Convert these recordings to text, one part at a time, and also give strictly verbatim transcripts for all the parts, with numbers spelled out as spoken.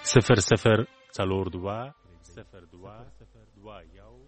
صفر صفر چلور دوا صفر دوا دوا یو.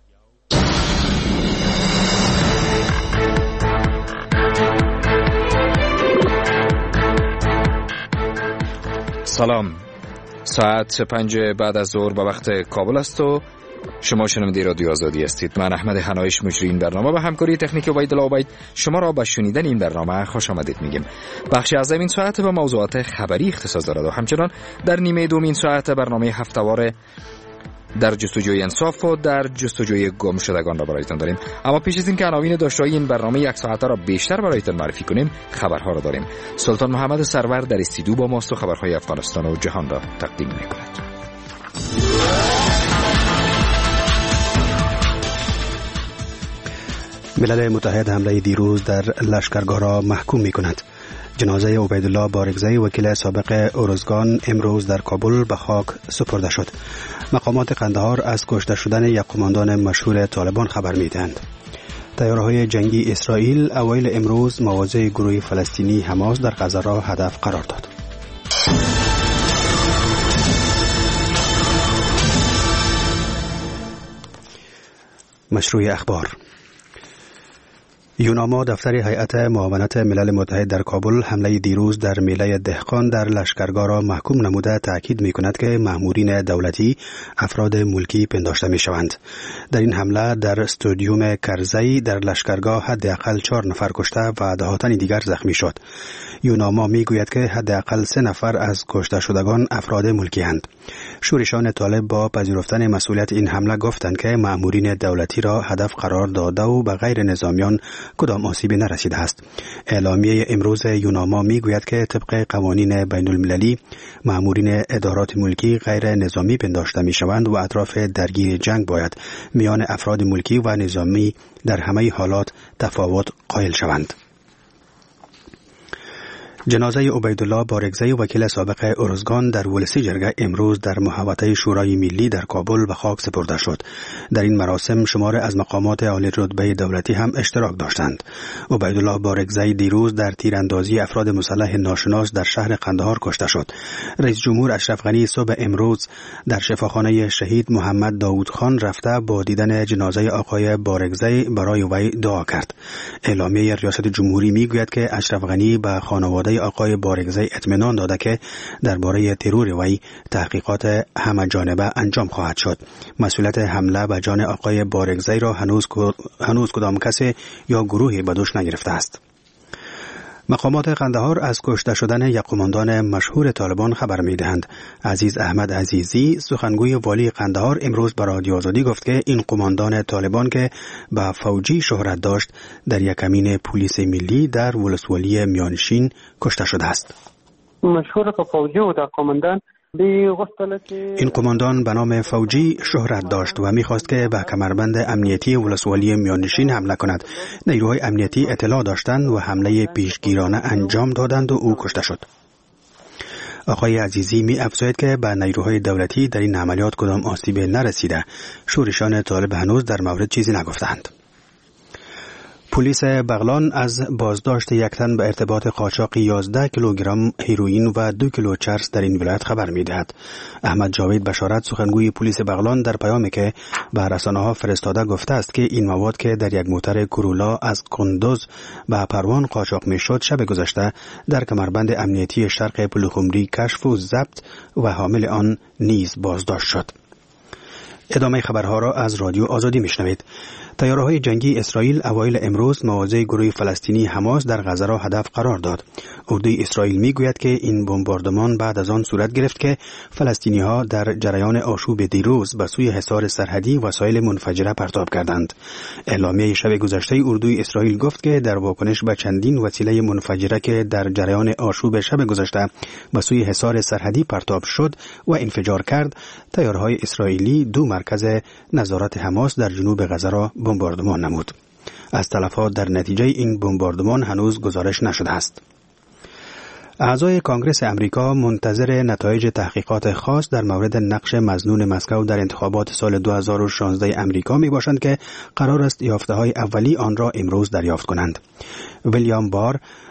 سلام، ساعت پنج بعد از ظهر به وقت کابل است و شما شنونده رادیو آزادی هستید. من احمد حنایش مجری این برنامه به همکاری تکنیک عبیدالله عبید شما را به شنیدن این برنامه خوش آمدید میگیم. بخش از این ساعت به موضوعات خبری اختصاص دارد و همچنان در نیمه دوم این ساعت برنامه هفته‌وار در جستجوی انصاف و در جستجوی گم شدگان را برایتان داریم. اما پیش از این که عناوین داشته‌های این برنامه یک ساعته را بیشتر برایتان معرفی کنیم، خبرها را داریم. سلطان محمد سرور در استودیو با ماست و خبرهای افغانستان و جهان را تقدیم می‌کند. ملل متحد حمله دیروز در لشکرگاه را محکوم می‌کند. جنازه عبیدالله بارگزی وکیل سابق اورزگان امروز در کابل به خاک سپرده شد. مقامات قندهار از کشته شدن یک قماندان مشهور طالبان خبر می‌دهند. طیاره‌های جنگی اسرائیل اوایل امروز مواضع گروه فلسطینی حماس در غزه را هدف قرار داد. مشروع اخبار. یوناما دفتر هیئت معاونت ملل متحد در کابل حمله دیروز در میله دهقان در لشکرگاه را محکوم نموده تاکید می‌کند که مأمورین دولتی افراد ملکی پنداشته می‌شوند. در این حمله در استادیوم کرزی در لشکرگاه حداقل چهار نفر کشته و ده تن دیگر زخمی شد. یوناما می‌گوید که حداقل سه نفر از کشته شدگان افراد ملکی اند. شورشان طالب با پذیرفتن مسئولیت این حمله گفتند که مأمورین دولتی را هدف قرار داده و به غیر نظامیان کدام آسیبی نرسیده است. اعلامیه امروز یوناما میگوید که طبق قوانین بین المللی مأمورین ادارات ملکی غیر نظامی پنداشته می شوند و اطراف درگیر جنگ باید میان افراد ملکی و نظامی در همه حالات تفاوت قائل شوند. جنازه عبیدالله بارگزی وکیل سابق اورزگان در ولسی جرگه امروز در محوطه شورای ملی در کابل به خاک سپرده شد. در این مراسم شمار از مقامات عالی رتبه دولتی هم اشتراک داشتند. عبیدالله بارگزی دیروز در تیراندازی افراد مسلح ناشناس در شهر قندهار کشته شد. رئیس جمهور اشرف غنی صبح امروز در شفاخانه شهید محمد داوود خان رفته با دیدن جنازه آقای بارگزی برای وی دعا کرد. اعلامیه ریاست جمهوری میگوید که اشرف غنی به خانواده آقای بارگزی اطمینان داده که درباره ترور وی تحقیقات همه جانبه انجام خواهد شد. مسئولیت حمله به جان آقای بارگزی را هنوز هنوز کدام کسی یا گروهی به دوش نگرفته است. مقامات قندهار از کشته شدن یک قماندان مشهور طالبان خبر می‌دهند. عزیز احمد عزیزی سخنگوی والی قندهار امروز به رادیو آزادی گفت که این قماندان طالبان که به فوجی شهرت داشت در یک کمین پلیس ملی در ولسوالی میانشین کشته شده است. مشهور به فوجی و در قماندان این قماندان به نام فوجی شهرت داشت و می‌خواست که به کمربند امنیتی ولسوالی میانشین حمله کند. نیروهای امنیتی اطلاع داشتند و حمله پیشگیرانه انجام دادند و او کشته شد. آقای عزیزی می افزاید که به نیروهای دولتی در این عملیات کدام آسیب نرسیده. شورشان طالب هنوز در مورد چیزی نگفتند. پلیس بغلان از بازداشت یک تن به ارتباط قاچاق یازده کیلوگرم هیروئین و دو کیلو چرس در این ولایت خبر می‌دهد. احمد جاوید بشارت سخنگوی پلیس بغلان در پیامی که به رسانه‌ها فرستاده گفته است که این مواد که در یک موتر کورولا از کندوز به پروان قاچاق می‌شد شب گذشته در کمربند امنیتی شرق پلخمری کشف و ضبط و حامل آن نیز بازداشت شد. ادامه خبرها را از رادیو آزادی میشنوید. طیاره‌های جنگی اسرائیل اوایل امروز مواضع گروه فلسطینی حماس در غزه را هدف قرار داد. اردوی اسرائیل میگوید که این بمباردمان بعد از آن صورت گرفت که فلسطینی‌ها در جریان آشوب دیروز به سوی حصار سرحدی وسایل منفجره پرتاب کردند. اعلامیه شب گذشته اردوی اسرائیل گفت که در واکنش به چندین وسیله منفجره که در جریان آشوب شب گذشته به سوی حصار سرحدی پرتاب شد و انفجار کرد، طیاره‌های اسرائیلی دو مرکز نظارت حماس در جنوب غزه را بمباردمان نمود. از تلفات در نتیجه این بمباردمان هنوز گزارش نشده است. اعضای کانگرس امریکا منتظر نتایج تحقیقات خاص در مورد نقش مظنون مسکو در انتخابات سال دو هزار و شانزده امریکا می باشند که قرار است یافته‌های اولی آن را امروز دریافت کنند. ویلیام بار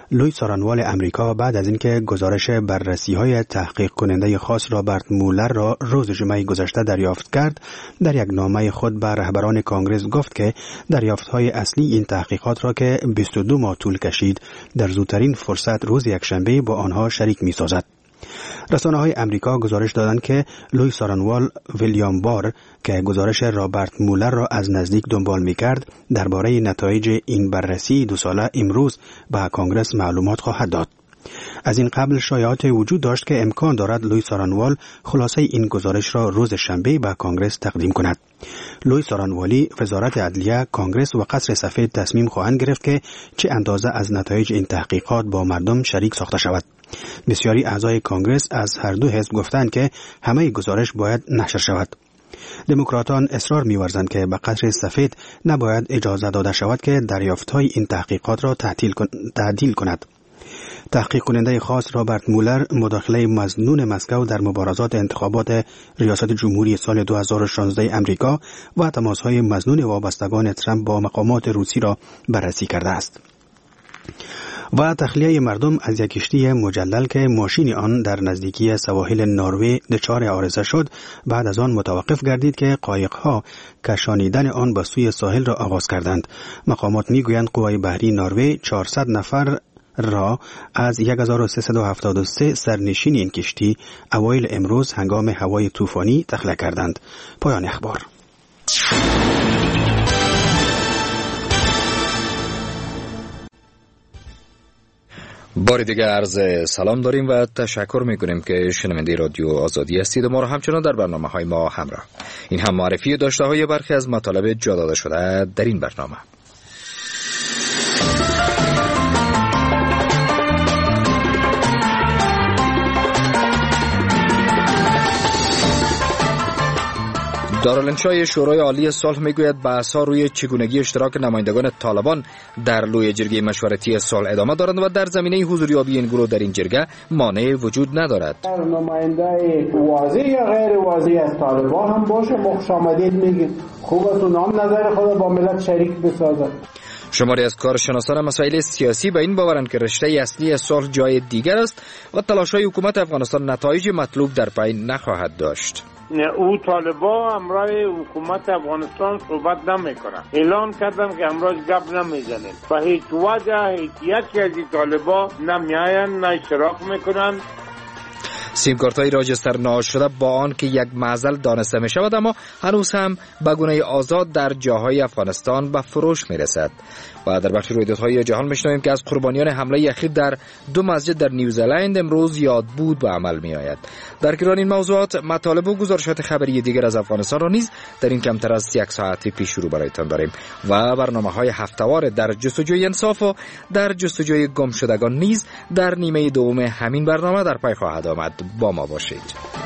لوی سارانوال امریکا بعد از اینکه گزارش بررسی‌های تحقیق کننده خاص رابرت مولر را روز جمعه گذشته دریافت کرد، در یک نامه خود به رهبران کانگرس گفت که دریافت‌های اصلی این تحقیقات را که بیست و دو ماه طول کشید، در زودترین فرصت روز یکشنبه با آنها شریک می‌سازد. رسانه‌های امریکا گزارش دادند که لوی سارانوال ویلیام بار که گزارش رابرت مولر را از نزدیک دنبال می‌کرد، درباره نتایج این بررسی دو ساله امروز به کانگرس معلومات خواهد داد. از این قبل شایعات وجود داشت که امکان دارد لوی سارانوال خلاصه این گزارش را روز شنبه به کانگرس تقدیم کند. لوی سارانوالی، وزارت عدلیه، کانگرس و قصر سفید تصمیم خواهند گرفت که چه اندازه از نتایج این تحقیقات با مردم شریک ساخته شود. بسیاری اعضای کانگرس از هر دو حزب گفتند که همه گزارش باید نشر شود. دموکراتان اصرار می‌ورزند که به قصر سفید نباید اجازه داده شود که دریافت‌های این تحقیقات را تعطیل کن... تعدیل کند. تحقیق کننده خاص رابرت مولر مداخله مظنون مسکو در مبارزات انتخابات ریاست جمهوری سال دو هزار و شانزده امریکا و تماس‌های مظنون وابستگان ترامپ با مقامات روسی را بررسی کرده است. و تخلیه مردم از یک کشتی مجلل که ماشین آن در نزدیکی سواحل نروژ دچار عارضه شد، بعد از آن متوقف گردید که قایق‌ها کشانیدن آن به سوی ساحل را آغاز کردند. مقامات می‌گویند قوای بحری نروژ چهارصد نفر را از هزار و سیصد و هفتاد و سه سرنشین این کشتی اوایل امروز هنگام هوای طوفانی تخلیه کردند. پایان اخبار. بار دیگه عرض سلام داریم و تشکر میکنیم که شنونده رادیو آزادی هستید و ما را همچنان در برنامه های ما همراه. این هم معرفی داشته های برخی از مطالب جا داده شده در این برنامه. دارالانشای شورای عالی صلح میگوید بحث‌ها روی چگونگی اشتراک نمایندگان طالبان در لوی جرگه مشورتی صلح ادامه دارند و در زمینه حضوریابی این گروه در این جرگه مانع وجود ندارد. نماینده واضح یا غیر واضح از طالبان هم باشه، خوش آمدید میگیم. خوب است نام نظر خود با ملت شریک بسازد. شماری از کارشناسان مسائل سیاسی به این باورند که رشته اصلی صلح جای دیگر است و تلاش‌های حکومت افغانستان نتایج مطلوب در پی نخواهد داشت. او طالبا همراه حکومت افغانستان صحبت نمیکنن، اعلان کردن که امروز گپ نمیزنن و هیچ وجه هیچ یکی از این طالبا نمیاین نه اشتراک میکنن. سیمکارت‌های راجستر ناز شده با آن که یک معضل دانسته می شود، اما هنوز هم به گونه آزاد در جاهای افغانستان به فروش می رسد. و در بخش رویدادهای جهان میشنویم که از قربانیان حمله اخیر در دو مسجد در نیوزلند امروز یادبود به عمل می آید. در کنار این موضوعات مطالب و گزارشات خبری دیگر از افغانستان را نیز در این کمتر از یک ساعت پیش رو برایتان داریم و برنامه‌های هفته‌وار در جستجوی انصاف و در جستجوی گمشدگان نیز در نیمه دوم همین برنامه در پی خواهد آمد. با ما باشید.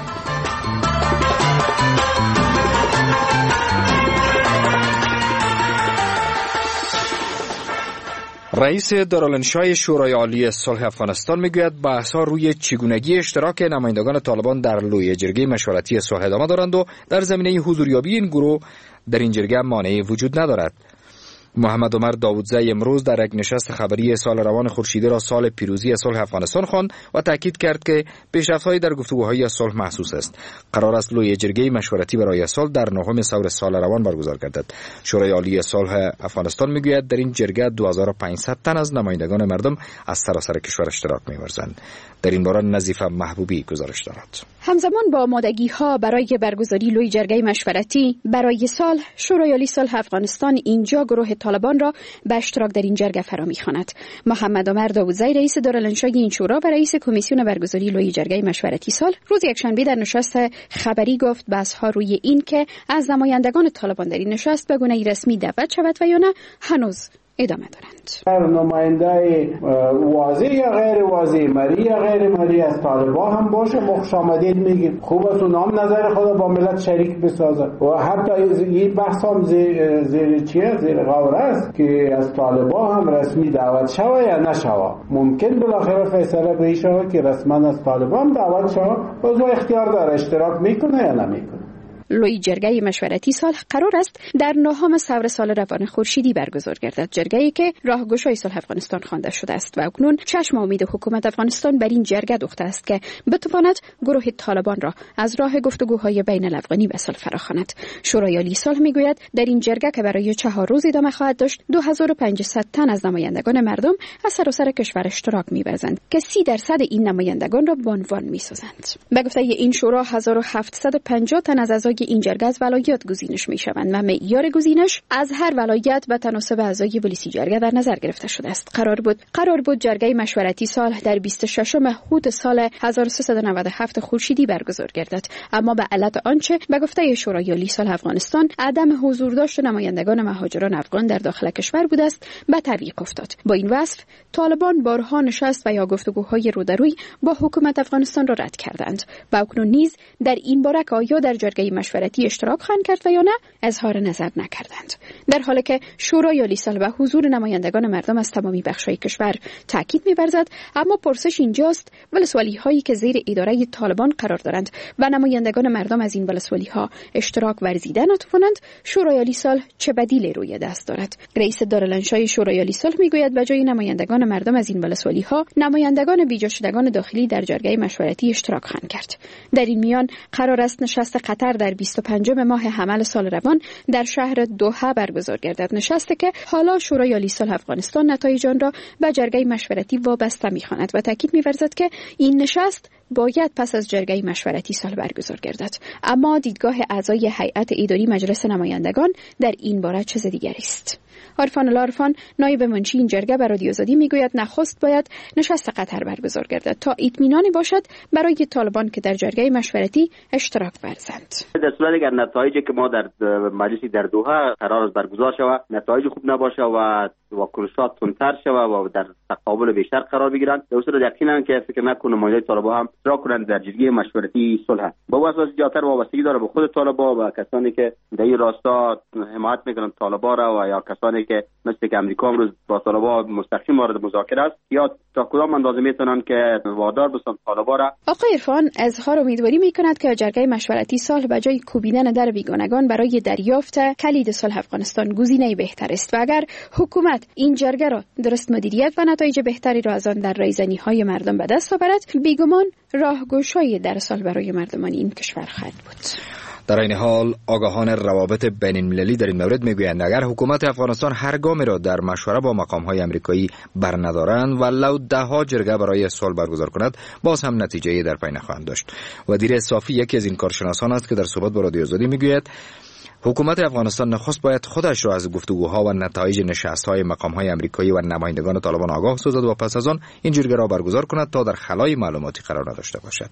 رئیس دارالانشای شورای عالی صلح افغانستان میگوید بحث‌ها روی چگونگی اشتراک نمایندگان طالبان در لوی جرگه مشورتی صلح ادامه دارند و در زمینه حضوریابی این گروه در این جرگه مانعی وجود ندارد. محمد عمر داوودزی امروز در یک نشست خبری سال روان خورشیدی را سال پیروزی صلح افغانستان خواند و تاکید کرد که پیشرفت‌های در گفتگوهای صلح محسوس است. قرار است لوی جرگه مشورتی برای صلح در نهم سور سال روان برگزار گردد. شورای عالی صلح افغانستان میگوید در این جرگه دو هزار و پانصد تن از نمایندگان مردم از سراسر کشور اشتراک می‌ورزند. در این باره نظیفه محبوبی گزارش دارد. همزمان با آمادگی‌ها برای برگزاری لوی جرگه مشورتی برای صلح، شورای عالی صلح افغانستان اینجا گروه طالبان را به اشتراک در این جرگه فرا می‌خواند. محمد عمر داوودزی رئیس دارالانشای این شورا و رئیس کمیسیون برگزاری لوی جرگه مشورتی صلح روز یکشنبه در نشست خبری گفت بحث‌ها روی این که از نمایندگان طالبان در این نشست به گونه‌ای رسمی دعوت شود و یا نه هنوز ادامه دارند. نماینده واضح یا غیر واضح، مری یا غیر مری از طالبان هم باشه، خوش آمدید میگیم. خوب است نام نظر خود با ملت شریک بسازد و حتی این بحث هم زیر, زیر چیه زیر غور است که از طالبان هم رسمی دعوت شوه یا نشوه. ممکن بالاخره فیصله به شوه که رسما از طالبان دعوت شوه و او اختیار داره اشتراک میکنه یا نمیکنه. لوی جرگه مشورتی صلح قرار است در نهم ثور سال روان خورشیدی برگزار گردد، جرگه‌ای که راهگشای صلح افغانستان خوانده شده است و اکنون چشم امید حکومت افغانستان بر این جرگه دوخته است که بتواند گروه طالبان را از راه گفتگوهای بین الافغانی به صلح فراخواند. شورای عالی صلح میگوید در این جرگه که برای چهار روز ادامه خواهد داشت دو هزار و پنجصد تن از نمایندگان مردم از سراسر کشور اشتراک می‌ورزند که سی درصد این نمایندگان را بانوان می‌سازند. به گفته این شورا هزار و هفتصد و پنجاه تن از اعضای این جرگه از ولایات گزینش می‌شوند و معیار گزینش از هر ولایت به تناسب اعضای پلیسی جرگه در نظر گرفته شده است. قرار بود قرار بود جرگه مشورتی صلح در بیست و ششم هوت سال هزار و سیصد و نود و هفت خورشیدی برگزار گردد، اما به علت آنچه به گفته شورای عالی صلح افغانستان عدم حضور داشت نمایندگان مهاجران افغان در داخل کشور بود است به تعویق افتاد. با این وصف طالبان بارها نشست و یا گفتگوهای رودروی با حکومت افغانستان را رد کردند و اکنون نیز در این باره که آیا در جرگه مشورتی اشتراک خواهند کرد و یا نه اظهار نظر نکردند، در حالی که شورای عالی صلح به حضور نمایندگان مردم از تمامی بخش‌های کشور تاکید می‌ورزد. اما پرسش اینجاست ولسوالی‌هایی که زیر اداره طالبان قرار دارند و نمایندگان مردم از این ولسوالی‌ها اشتراک ورزیده نتوانند، شورای عالی صلح چه بدیلی روی دست دارد؟ رئیس دارالانشای شورای عالی صلح میگوید به جای نمایندگان مردم از این ولسوالی‌ها نمایندگان بیجا شدگان داخلی در جرگه مشورتی اشتراک خواهند کرد. در این میان قرار است نشست قطر در بیست و پنجم ماه حمل سال روان در شهر دوحه برگزار گردد، نشستی که حالا شورای عالی صلح افغانستان نتایج آن را به جرگه مشورتی وابسته می‌خواند و تاکید می‌ورزد که این نشست باید پس از جرگه مشورتی صلح برگزار گردد. اما دیدگاه اعضای هیئت اداری مجلس نمایندگان در این باره چیز دیگری است. عرفان العرفان نایب منشی این جرگه به رادیو آزادی میگوید نخست باید نشست قطر برگزار گردد تا اطمینانی باشد برای طالبان که در جرگه مشورتی اشتراک ورزند. در صورتی که نتایجی که ما در مجلس در دوحه قرار است برگزار شود نتایج خوب نباشه و واکنشات تندتر شود و در تقابل بیشتر قرار بگیرند، در صورت یقینا که فکر نکنم ماجرای طالبان هم اشتراک کنند در جرگه مشورتی صلح. با اساس جاتر وابستگی داره به خود طالبان و کسانی که در این راستا حمایت میکنند طالبان را و یا کسانی که مثل که امریکا امروز با طالبان مستقیم وارد مذاکره است یا تا کدام اندازه میتونن که وادار بسن طالبان را. آقای عرفان اظهار امیدواری میکند که جرگه مشورتی صلح به جای کوبیدن در بیگانگان برای دریافت کلید صلح افغانستان گزینه بهتر است و اگر حکومت این جرگه را درست مدیریت و نتایج بهتری را از آن در رایزنی‌های مردم به دست آورد، بیگمان راهگشایی در صلح برای مردمان این کشور خواهد بود. در این حال آگاهان روابط بین المللی در این مورد میگویند اگر حکومت افغانستان هر گامی را در مشوره با مقام‌های آمریکایی برندارند و لو ده‌ها جرگه برای صلح برگزار کند باز هم نتیجه‌ای در پی نخواهند داشت. ودیر صافی یکی از این کارشناسان است که در صحبت با رادیو آزادی میگوید حکومت افغانستان نخست باید خودش را از گفتگوها و نتایج نشست‌های مقام‌های آمریکایی و نمایندگان طالبان آگاه سازد و پس از آن این جرگه را برگزار کند تا در خلای معلوماتی قرار نداشته باشد.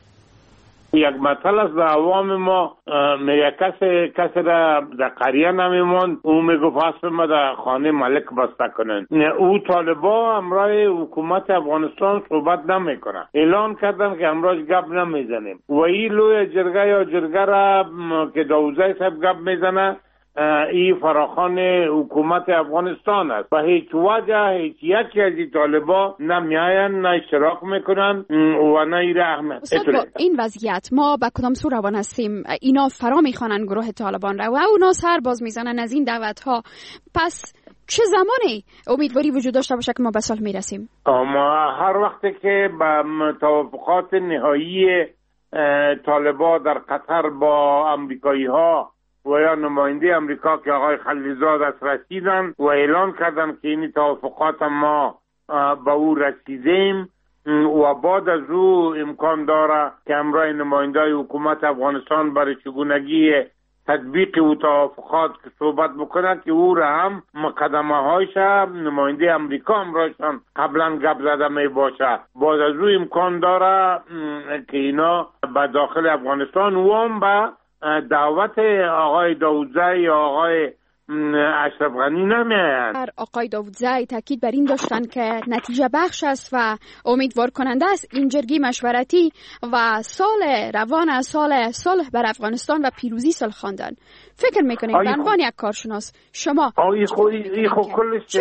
یک مطلب است در عوام ما میگه کسی کسی را در قریه نمیموند، او میگو پس ما در خانه ملک بسته کنن. او طالبا امرای حکومت افغانستان صحبت نمیکنن، اعلان کردن که امراج گپ نمیزنیم و این لوی جرگه یا جرگه را که داوزای صاحب گپ میزنه این فراخوان حکومت افغانستان است و هیچ وجه هیچ یکی از این طالبا نمیاین نه اشتراک میکنن و نه این اهمیت. با این وضعیت ما به کدام سو روان هستیم؟ اینا فرا میخوانن گروه طالبان را و اونا سر باز میزنن از این دعوت ها، پس چه زمانی امیدواری وجود داشته باشه که ما به صلح میرسیم؟ اما هر وقتی که به توافقات نهایی طالبا در قطر با امریکایی ها و یا نماینده امریکا که آقای خلیلزاد است رسیدن و اعلان کردن که این توافقات ما به او رسیدیم و بعد از او امکان داره که امرای نماینده حکومت افغانستان برای چگونگی تطبیق او توافقات که صحبت بکنه که او را هم مقدمه هایش نماینده امریکا امرایشان قبلا گپ زده می باشه. بعد از او امکان داره که اینا به داخل افغانستان و هم به دعوت آقای داوودزی یا آقای اشرف غنی نمیاین. آقای داوودزی تاکید بر این داشتن که نتیجه بخش است و امیدوار کننده است این جرگه مشورتی و سال روان سال صلح بر افغانستان و پیروزی صلح خواندن. فکر میکنید به عنوان یک کارشناس شما این خو این خو کلش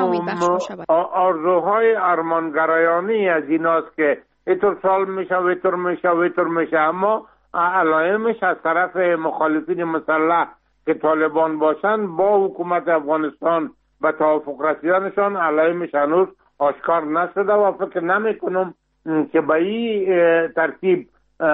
آرزوهای ارمانگرایانه از ایناست که اینطور سال میشه ویتر میشه ویتر میشه، اما علائمش از طرف مخالفین مسلح که طالبان باشن با حکومت افغانستان به توافق رسیدنشان علائمش هنوز آشکار نشده و فکر نمی کنم که به این ترتیب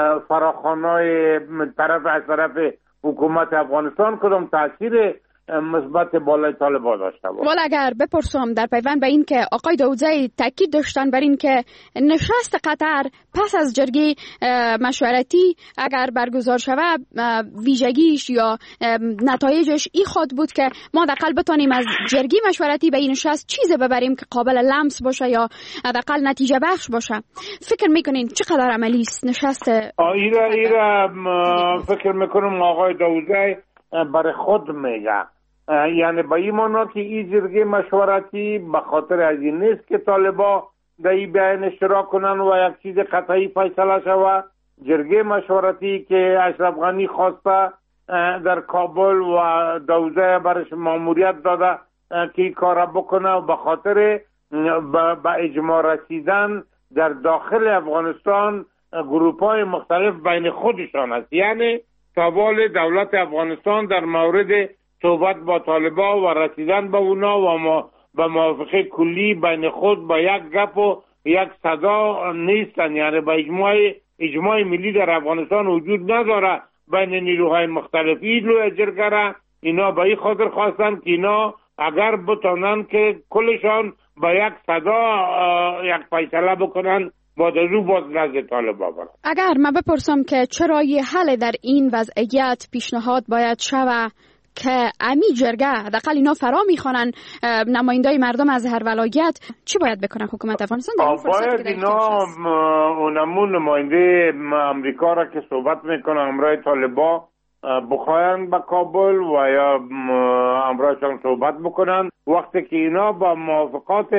فراخوان‌های طرف از طرف حکومت افغانستان کدام تاثیر مثبت بالای طالبان داشته باشه. ولی اگر بپرسم در پیوند به این که آقای داودزایی تاکید داشتن بر این که نشست قطر پس از جرگه مشورتی اگر برگزار شود ویژگیش یا نتایجش این خواهد بود که ما حداقل بتونیم از جرگه مشورتی به این نشست چیزی ببریم که قابل لمس باشه یا حداقل نتیجه بخش باشه. فکر میکنین چقدر عملی است نشست؟ ایره ایره فکر میکنم آقای داودزایی برای خود میگه، یعنی به این معنا که این جرگه مشورتی به خاطر از این نیست که طالبا در این بیان اشتراک کنن و یک چیز قطعی فیصله شود. جرگه مشورتی که اشرف غنی خواسته در کابل و داودزایی برش ماموریت داده که این کار بکنه و به خاطر به اجماع رسیدن در داخل افغانستان گروپ‌های مختلف بین خودشان است. یعنی تابال دولت افغانستان در مورد صحبت با طالبان و رسیدن به اونا و ما به موافقه کلی بین خود با یک گپ و یک صدا نیستن. یعنی با اجماع اجماع ملی در افغانستان وجود نداره بین نیروهای مختلفی. لوی جرگه اینا به این خاطر خواستن که اینا اگر بتونن که کلشان با یک صدا یک فیصله بکنن با دزو باز نزد طالبان برن. اگر من بپرسم که چرا یه حل در این وضعیت پیشنهاد باید شود که امی جرگه حداقل اینا فرا میخوانن نمایندای مردم از هر ولایت، چی باید بکنن حکومت افغانستان در این فرصت؟ باید اینا اونمون نماینده امریکا را که صحبت میکنن همراه طالبان بخواین به کابل و یا همراهشان صحبت بکنن. وقتی که اینا با موافقات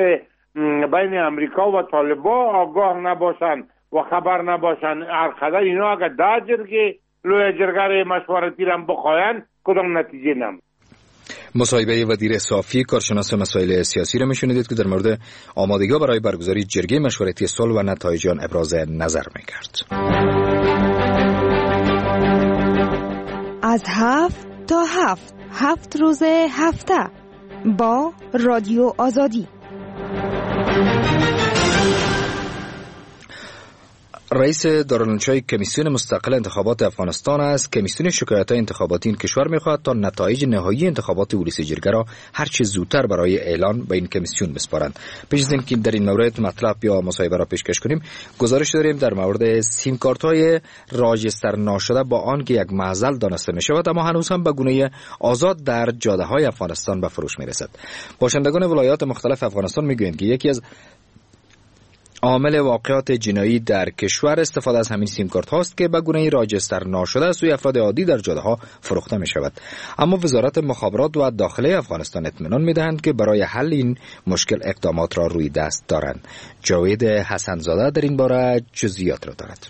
بین امریکا و طالبان آگاه نباشن و خبر نباشن هر قدر اینا اگر ده جرگه لوی جرگه مشورتی را بخواین کدام نتیجه نم. مصاحبه وزیر صافی کارشناس مسائل سیاسی را میشنیدید که در مورد آمادگی برای برگزاری جرگه مشورتی صلح و نتایج آن ابراز نظر میکرد. از هفت تا هفت هفت روز هفته با رادیو آزادی. رئیس دارالانشای کمیسیون مستقل انتخابات افغانستان است. کمیسیون شکایت‌های انتخاباتی این کشور می‌خواهد تا نتایج نهایی انتخابات ولسی جرگه را هر چه زودتر برای اعلان به این کمیسیون بسپارند. پیش از اینکه در این مورد مطلب یا مصاحبه را پیشکش کنیم، گزارش داریم در مورد سیم کارت‌های راجستر ناشده با آن که یک معضل دانسته می‌شود اما هنوز هم به گونه آزاد در جاده‌های افغانستان به فروش می‌رسد. باشندگان ولایات مختلف افغانستان می‌گویند که یکی از عامل واقعات جنایی در کشور استفاده از همین سیم کارت هاست که به گونه راجستر ناشده سوی افراد عادی در جاده ها فروخته می شود. اما وزارت مخابرات و داخله افغانستان اطمینان می دهند که برای حل این مشکل اقدامات را روی دست دارند. جاوید حسنزاده در این باره جزئیات را دارد.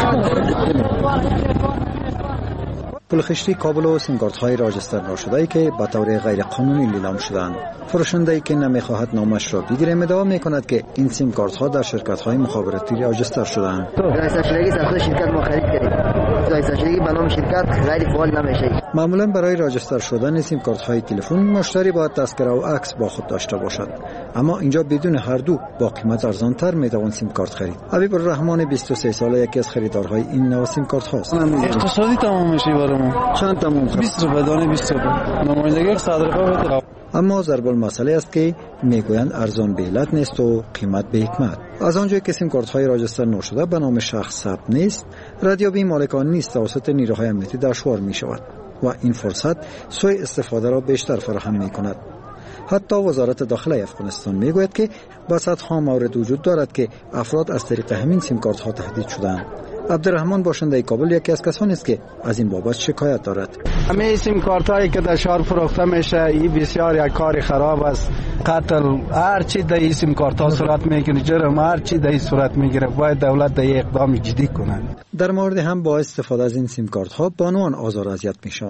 پلخشتی کابل و سیم کارت های راجستر ناشده‌ای که به طور غیر قانونی لیلام شدند. فروشنده‌ای که نمی‌خواهد نامش را بگیره ادعا می‌کند که این سیم کارت ها در شرکت های مخابراتی راجستر شدند. راجستر شدگی سر شرکت ما خرید کردیم. راجستر شدگی به نام شرکت غیر فعال نمیشه. معمولا برای راجستر شدن سیم کارت های تلفن مشتری باید تذکره و عکس با خود داشته باشد. اما اینجا بدون هر دو با قیمت ارزان‌تر می‌توان سیم کارت خرید. حبیب الرحمن بیست و سه ساله یکی از خریدارهای این نوع سیم کارت هاست. اقتصادی تمام میشه برام. چند تمام خرید؟ بیست روپیه دانه بیست روپیه. نمایندگی صد روپیه. اما ضرب المثل است که میگویند ارزان به علت نیست و قیمت به حکمت. از آنجایی که سیم کارت های راجستر نشده به نام شخص ثبت نیست، ردیابی مالکان نیست توسط نیروهای امنیتی دشوار می شود و این فرصت سوء استفاده را بیشتر فراهم می کند. حتی وزارت داخله افغانستان می گوید که با صدها مورد وجود دارد که افراد از طریق همین سیم کارت ها تهدید شدند. عبدالرحمن باشنده کابل یکی از کسانی است که از این بابت شکایت دارد. همه سیم کارت هایی که در شهر فروخته میشه این بسیار یک کار خراب است. قتل هر چی در این سیم کارت ها صورت میگیره، جرم هر چی در این صورت میگیره. باید دولت در این اقدام جدی کنه. در مورد هم با استفاده از این سیم کارت ها بانوان آزار اذیت میشوند.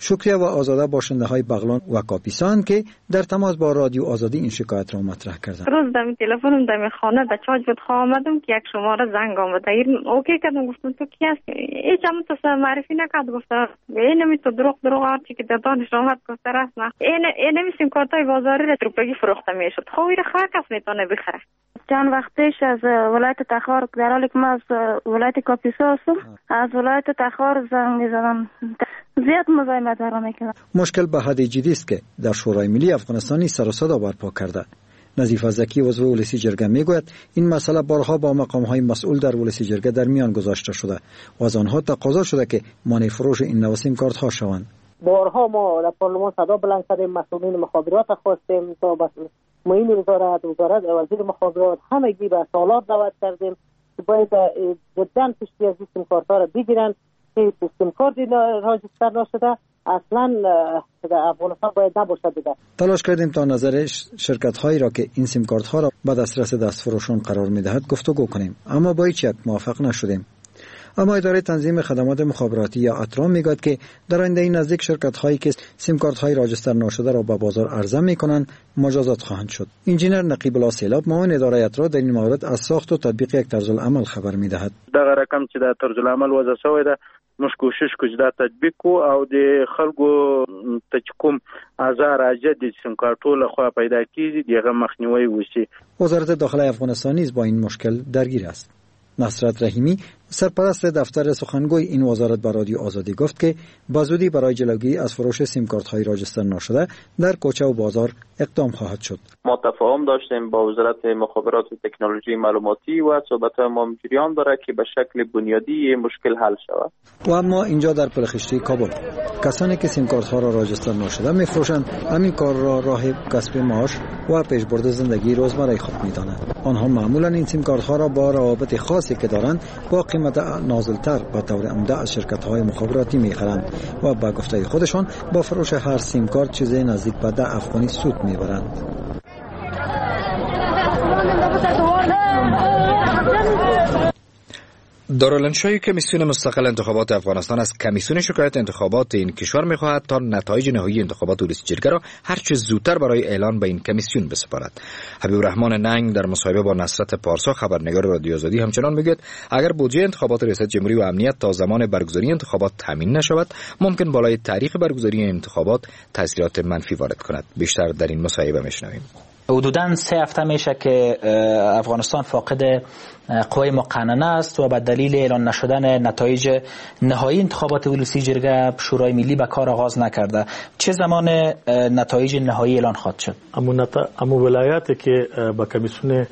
شکریه و آزاده باشنده های بغلان و کاپیسان که در تماس با رادیو آزادی این شکایت را مطرح کردند. روز دم تلفنم دم خانه به چارج بود خواه آمدم که یک شماره زنگ آمده. این اوکی کردم، گفتم تو کی هستی؟ هیچ هم تو معرفی نکرد. گفتم این نمی تو دروغ دروغ هرچی که در دانش آمد گفته راست نه. این این نمی سیم کارتای بازاری را تروپگی فروخته میشد. خب این خر کس میتونه بخره. چند وقتش از ولایت تخار در حالی که من از ولایت کاپیسا هستم از ولایت تخار زنگ میزدم. زیاد مزاحمت را میکنم. مشکل به حد جدی است که در شورای ملی افغانستانی سر و صدا برپا کرده. نظیف زکی عضو ولسی جرگه میگوید این مسئله بارها با مقام‌های مسئول در ولسی جرگه در میان گذاشته شده و از آنها تقاضا شده که مانع فروش این نوع سیم کارت ها شوند. بارها ما در پارلمان صدا بلند کردیم، مسئولین مخابرات خواستیم تا بس معین وزارت وزارت وزیر مخابرات همگی به سوالات دعوت کردیم که باید جدا پشتی از سیم کارت ها را بگیرن که سیم کارت راجستر نشده اصلا در افغانستان باید نباشه دیگه. تلاش کردیم تا نظر شرکت هایی را که این سیم کارت ها را به دسترس دستفروشان قرار میدهد گفتگو کنیم، اما با هیچ یک موافق نشدیم. اما اداره تنظیم خدمات مخابراتی یا اترام میگوید که در آینده نزدیک شرکت هایی که سیم کارت های راجستر نشده را به بازار عرضه میکنند مجازات خواهند شد. انجینر نقیب الله سیلاب معاون اداره اترا در این مورد از ساخت و تطبیق یک طرز العمل خبر میدهد. دغه رقم چې د طرز العمل وضع شوی ده موږ کوشش کوو چې دا تطبیق کو او د خلکو ته کوم آزار اجد سیم کارتو له خوا پیدا کیږي دغه مخنیوي وشي. وزارت داخله افغانستان نیز با این مشکل درگیر است. نصرت رحیمی سرپرست دفتر سخنگوی این وزارت به رادیو آزادی گفت که به زودی برای جلوگیری از فروش سیم کارت های راجستر نشده در کوچه و بازار اقدام خواهد شد. ما تفاهم داشتیم با وزارت مخابرات و تکنولوژی معلوماتی و صحبت‌های ما جریان داره که به شکل بنیادی مشکل حل شود. و اما اینجا در پلخشتی کابل کسانی که سیم کارت ها را راجستر نشده می‌فروشند همین کار را راه کسب معاش و پیشبرد زندگی روزمره خود می‌دانند. آنها معمولا این سیم کارت ها را با روابط خاصی که دارند با قیمت نازل‌تر به طور عمده از شرکت‌های مخابراتی می‌خرند و با گفته خودشان با فروش هر سیم کارت چیزی نزدیک به ده افغانی سود می‌برند. دارالانشای کمیسیون مستقل انتخابات افغانستان از کمیسیون شکایت انتخابات این کشور می‌خواهد تا نتایج نهایی انتخابات ولسی جرگه را هر چه زودتر برای اعلان به این کمیسیون بسپارد. حبیب الرحمن ننگ در مصاحبه با نصرت پارسا خبرنگار رادیو آزادی همچنان میگوید اگر بودجه انتخابات ریاست جمهوری و امنیت تا زمان برگزاری انتخابات تامین نشود ممکن بالای تاریخ برگزاری انتخابات تاثیرات منفی وارد کند. بیشتر در این مصاحبه میشنویم. حدوداً سه هفته میشه که افغانستان فاقد قوای مقننه است و به دلیل اعلان نشدن نتایج نهایی انتخابات ولسی جرگه شورای ملی به کار آغاز نکرده. چه زمان نتایج نهایی اعلان خواهد شد؟ اما ولایاتی که با کمیسیون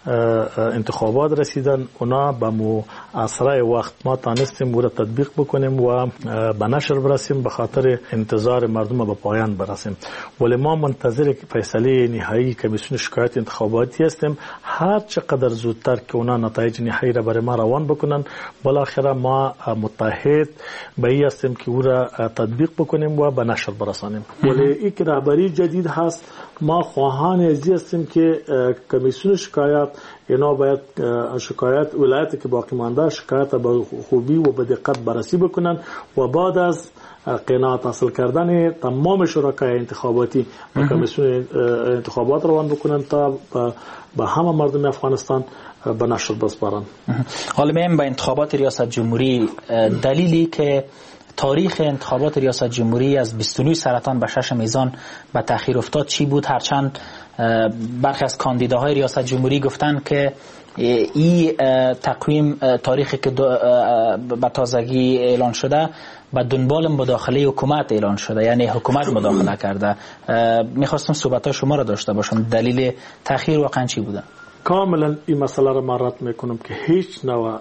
انتخابات رسیدن اونا به مو اسرع وقت ما تانستیم او تطبیق بکنیم و به نشر برسیم به خاطر انتظار مردم به پایان برسیم. ولی ما منتظر فیصله نهایی کمیسیون شکایت انتخاباتی هستیم. هر چقدر زودتر که اونا نتایج نهایی را برای ما روان بکنن بالاخره ما متحد به این هستیم که او را تطبیق بکنیم و به نشر برسانیم. ولی این رهبری جدید هست. ما خواهان ازی هستیم که کمیسیون شکایت اینا باید شکایت ولایتی که باقی مانده شکایت به خوبی و به دقت بررسی بکنن و بعد از قناعت حاصل کردن تمام شرکای انتخاباتی به کمیسیون انتخابات روان بکنن تا به همه مردم افغانستان به نشر بسپارن. حالا میم به انتخابات ریاست جمهوری دلیلی که تاریخ انتخابات ریاست جمهوری از بیست و نه سرطان به شش میزان به تأخیر افتاد چی بود؟ هرچند برخی از کاندیداهای ریاست جمهوری گفتن که این تقویم تاریخی که به تازگی اعلان شده به دنبال مداخله حکومت اعلان شده، یعنی حکومت مداخله کرده. میخواستم صحبت‌های شما را داشته باشم. دلیل تأخیر واقعا چی بوده؟ کاملا این مسئله را من رد میکنم که هیچ نوع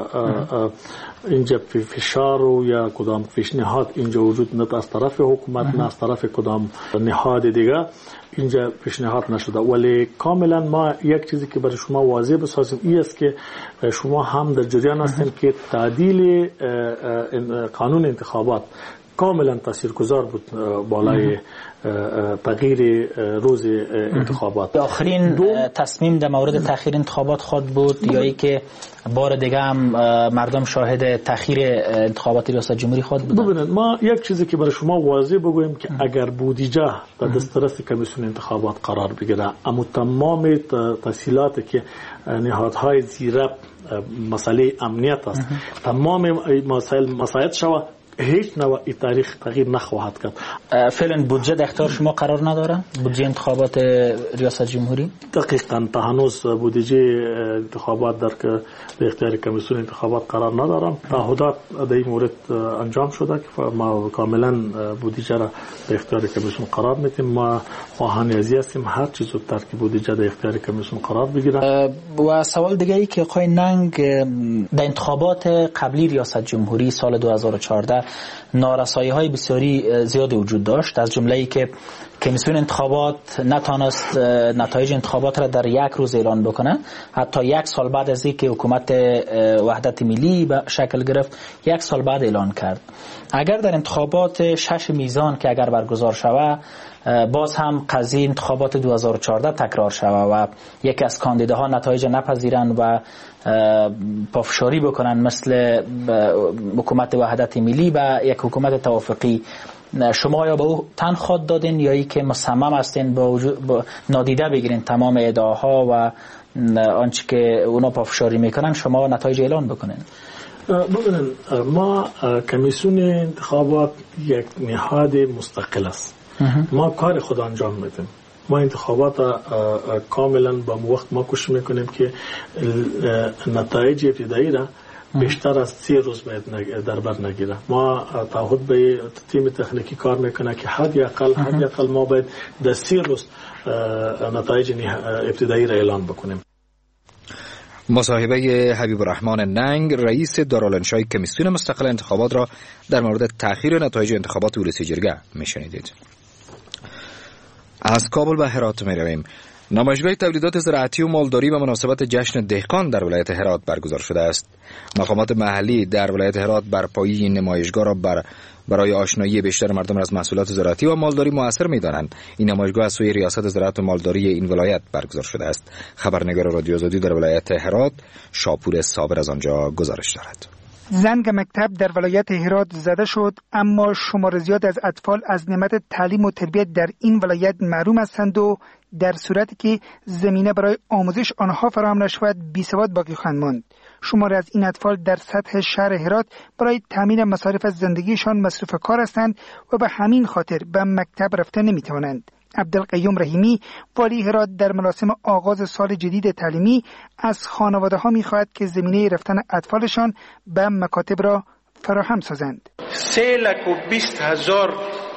اینجا فشار و یا کدام پیشنهاد اینجا وجود نه از طرف حکومت نه از طرف کدام نهاد دیگه اینجا پیشنهاد نشده. ولی کاملا ما یک چیزی که برای شما واضح بسازیم این است که شما هم در جریان هستین که تعدیل قانون انتخابات کاملا تاثیرگذار بود بالای تغییر روز انتخابات. آخرین تصمیم در مورد تأخیر انتخابات خود بود یا ای که بار دیگه هم مردم شاهد تأخیر انتخابات ریاست جمهوری خود بودن؟ ببینید ما یک چیزی که برای شما واضح بگویم که اگر بودجه در دسترس کمیسیون انتخابات قرار بگیره، اما تمام تفصیلاتی که نهادهای زیر مسئله امنیت است تمام مسائل مساعد شود، هیچ نوع تاریخ تغییر نخواهد کرد. فعلا بودجه در اختیار شما قرار نداره؟ بودجه انتخابات ریاست جمهوری؟ دقیقاً تا هنوز بودجه انتخابات در در اختیار کمیسیون انتخابات قرار ندارم. تعهدات در این مورد انجام شده که ما کاملا بودجه را در اختیار کمیسیون قرار میدیم. ما خواهان ازی هستیم هر چیز رو ترک بودجه در اختیار کمیسیون قرار بگیره. و سوال دیگه ای که آقای ننگ در انتخابات قبلی ریاست جمهوری سال دو هزار و چهارده نارسایی های بسیاری زیاد وجود داشت، از جمله ای که کمیسیون انتخابات نتانست نتایج انتخابات را در یک روز اعلان بکنه، حتی یک سال بعد از اینکه حکومت وحدت ملی به شکل گرفت یک سال بعد اعلان کرد. اگر در انتخابات شش میزان که اگر برگزار شود باز هم قضیه انتخابات دو هزار و چهارده تکرار شود و یکی از کاندیداها نتایج نپذیرند و پافشاری بکنن مثل حکومت وحدت ملی و یک حکومت توافقی، شما یا به او تن خود دادین یا ای که مصمم هستین با, با نادیده بگیرین تمام ادعاها و آنچه که اونا پافشاری میکنن شما نتایج اعلان بکنین؟ ببینن ما کمیسیون انتخابات یک نهاد مستقل است. ما کار خود انجام میدیم. ما انتخابات کاملا با وقت ما کوشش میکنیم که نتایج ابتدایی را بیشتر از سی روز باید در بر نگیره. ما تعهد به تیم تکنیکی کار میکنه که حد اقل حد اقل ما باید در سی روز نتایج ابتدایی را اعلان بکنیم. مصاحبه حبیب الرحمن ننگ رئیس دارالانشای کمیسیون مستقل انتخابات را در مورد تأخیر نتایج انتخابات ولسی جرگه میشنیدید. از کابل به هرات می رویم. نمایشگاه تولیدات زراعتی و مالداری به مناسبت جشن دهقان در ولایت هرات برگزار شده است. مقامات محلی در ولایت هرات برپایی این نمایشگاه را بر برای آشنایی بیشتر مردم از محصولات زراعتی و مالداری مؤثر می‌دانند. این نمایشگاه از سوی ریاست زراعت و مالداری این ولایت برگزار شده است. خبرنگار رادیو آزادی در ولایت هرات شاپور صابر از آنجا گزارش دارد. زنگ مکتب در ولایت هرات زده شد، اما شمار زیاد از اطفال از نعمت تعلیم و تربیت در این ولایت محروم هستند و در صورتی که زمینه برای آموزش آنها فراهم نشود بی‌سواد باقی خواهند ماند. شمار از این اطفال در سطح شهر هرات برای تامین مصارف زندگیشان مصروف کار هستند و به همین خاطر به مکتب رفته نمی‌توانند. عبدالقیوم رحیمی والی هرات در مراسم آغاز سال جدید تعلیمی از خانواده‌ها می‌خواهد که زمینه رفتن اطفالشان به مکاتب را فراهم سازند. سه لک و بیست هزار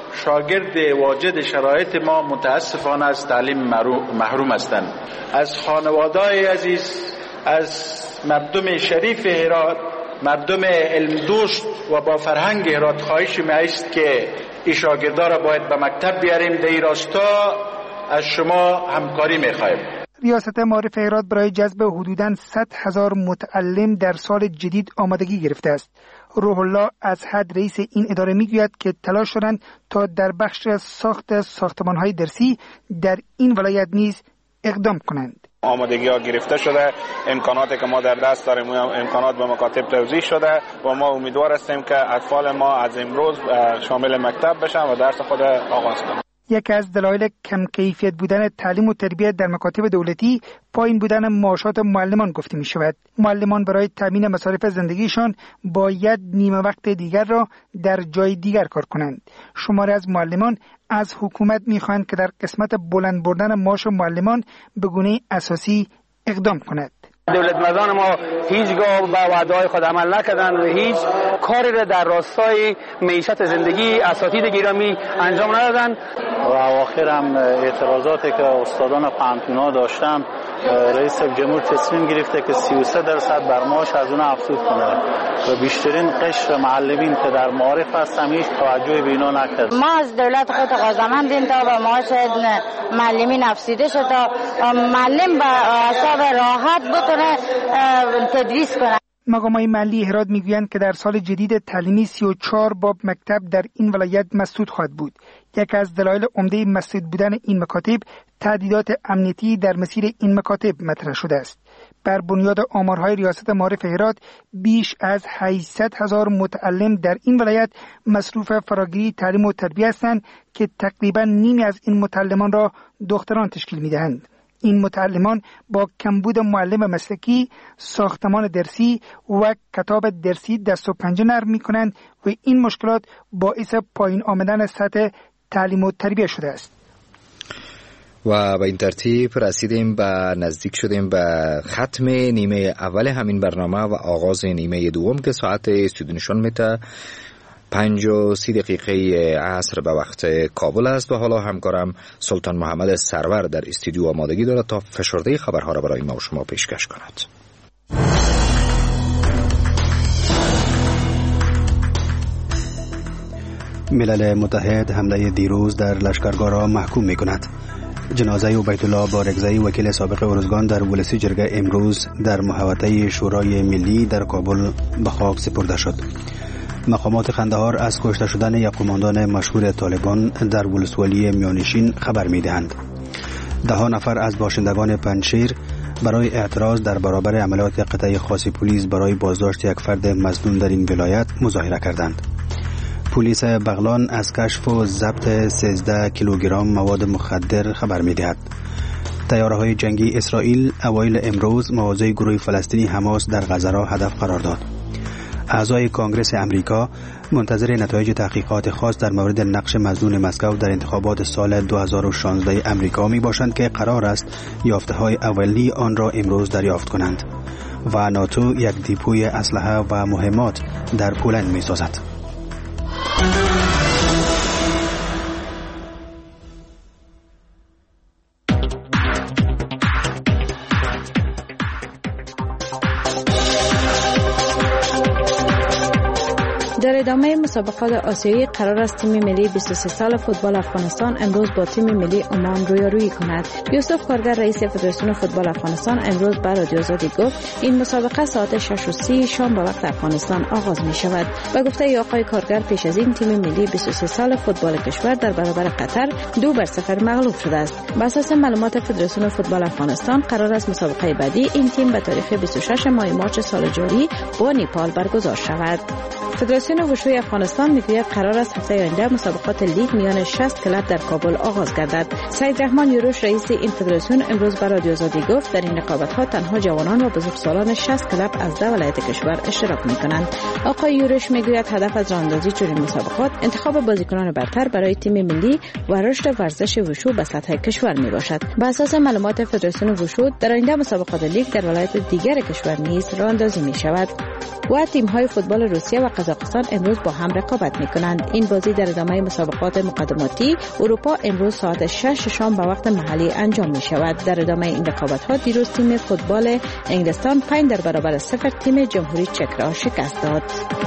شاگرد واجد شرایط ما متاسفانه از تعلیم محروم هستند. از خانواده‌های عزیز، از مردم شریف هرات، مردم علم دوست و با فرهنگ هرات خواهش می است که این شاگردان را باید به مکتب بیاریم. در این راستا از شما همکاری می خواهیم. ریاست معارف هرات برای جذب حدوداً صد هزار متعلم در سال جدید آمادگی گرفته است. روح الله از حد رئیس این اداره میگوید که تلاش شدند تا در بخش ساخت ساختمان‌های درسی در این ولایت نیز اقدام کنند. آمادگی ها گرفته شده، امکاناتی که ما در دست داریم امکانات به مکاتب توزیع شده و ما امیدوار هستیم که اطفال ما از امروز شامل مکتب بشن و درس خود آغاز کنند. یکی از دلایل کم کیفیت بودن تعلیم و تربیت در مکاتب دولتی پایین بودن معاشات معلمان گفته می شود. معلمان برای تامین مصارف زندگیشان باید نیمه وقت دیگر را در جای دیگر کار کنند. شماری از معلمان از حکومت می خواهند که در قسمت بلند بردن معاش معلمان به گونه اساسی اقدام کند. دولت مردان ما هیچگاه به وعده‌های خود عمل نکردند و هیچ کاری را در راستای معیشت زندگی اساتید گرامی انجام ندادند. و اواخر هم اعتراضاتی که استادان پانتونا داشتن، رئیس جمهور تصمیم گرفته که سی و سه درصد بر معاش از اون افزود کنه و بیشترین قشر معلمین که در معارف هستن هیچ توجهی به اینا نکرد. ما از دولت خود تقاضامندیم تا به معاش معلمین افزوده شد تا معلم به حساب راحت بکنه تدریس کنه. مقامات محلی هرات میگویند که در سال جدید تعلیمی سی و چهار باب مکتب در این ولایت مسدود خواهد بود. یکی از دلایل عمده مسدود بودن این مکاتب تهدیدات امنیتی در مسیر این مکاتب مطرح شده است. بر بنیاد آمارهای ریاست معارف هرات بیش از هشتصد هزار متعلم در این ولایت مصروف فراگیری تعلیم و تربیت هستند که تقریبا نیمی از این متعلمان را دختران تشکیل می‌دهند. این متعلمان با کمبود معلم مسلکی، ساختمان درسی و کتاب درسی دست و پنجه نرم می‌کنند و این مشکلات باعث پایین آمدن سطح تعلیم و تربیت شده است. و به این ترتیب رسیدیم به نزدیک شدیم به ختم نیمه اول همین برنامه و آغاز نیمه دوم که ساعت استودیو نشان میده پنج و سی دقیقه عصر به وقت کابل است. و حالا همکارم سلطان محمد سرور در استودیو آمادگی دارد تا فشرده خبرها را برای ما و شما پیشکش کند. ملل متحد حمله دیروز در لشکرگاه را محکوم می کند. جنازه عبید الله بارگزئی وکیل سابق ارزگان در ولسی جرگه امروز در محوطه شورای ملی در کابل به خاک سپرده شد. مقامات قندهار از کشته شدن یک قماندان مشهور طالبان در ولسوالی میانشین خبر می‌دهند. ده نفر از باشندگان پنجشیر برای اعتراض در برابر عملیات قطعه خاص پلیس برای بازداشت یک فرد مظنون در این ولایت مظاهره کردند. پلیس بغلان از کشف و ضبط سیزده کیلوگرم مواد مخدر خبر می‌دهد. طیاره‌های جنگی اسرائیل اوایل امروز مواضع گروه فلسطینی حماس در غزه را هدف قرار داد. اعضای کانگرس امریکا منتظر نتایج تحقیقات خاص در مورد نقش مظنون مسکو در انتخابات سال دو هزار و شانزده امریکا می باشند که قرار است یافته‌های اولی آن را امروز دریافت کنند. و ناتو یک دیپوی اسلحه و مهمات در پولند می سازد. در ادامه مسابقات آسیایی قرار است تیم ملی بیست و سه سال فوتبال افغانستان امروز با تیم ملی عمان رویارویی کند. یوسف کارگر رئیس فدراسیون فوتبال افغانستان امروز به رادیو آزادی گفت این مسابقه ساعت شش و سی شام به وقت افغانستان آغاز می شود. و گفته ای آقای کارگر پیش از این تیم ملی بیست و سه سال فوتبال کشور در برابر قطر دو بر صفر مغلوب شده است. بر اساس معلومات فدراسیون فوتبال افغانستان قرار است مسابقه بعدی این تیم به تاریخ بیست و شش ماه مارس سال جاری با نیپال برگزار شود. فدراسیون وشوی افغانستان میگوید قرار است هفته آینده مسابقات لیگ میان شصت کلب در کابل آغاز گردد. سید رحمان یوروش رئیس این فدراسیون امروز به رادیو آزادی گفت در این رقابت‌ها تنها جوانان و بزرگسالان شصت کلب از ده ولایت کشور اشتراک می‌کنند. آقای یوروش میگوید هدف از راه‌اندازی چنین مسابقات انتخاب بازیکنان برتر برای تیم ملی و رشد ورزش وشو به سطح کشور میباشد. بر اساس معلومات فدراسیون وشو در آینده مسابقات لیگ در ولایت دیگر کشور نیز راه‌اندازی می‌شود. و تیم‌های فوتبال روسیه و قزاقستان امروز با هم رقابت می‌کنند. این بازی در ادامه مسابقات مقدماتی اروپا امروز ساعت شش شام به وقت محلی انجام می‌شود. در ادامه این رقابت‌ها دیروز تیم فوتبال انگلستان پنج در برابر صفر تیم جمهوری چک را شکست داد.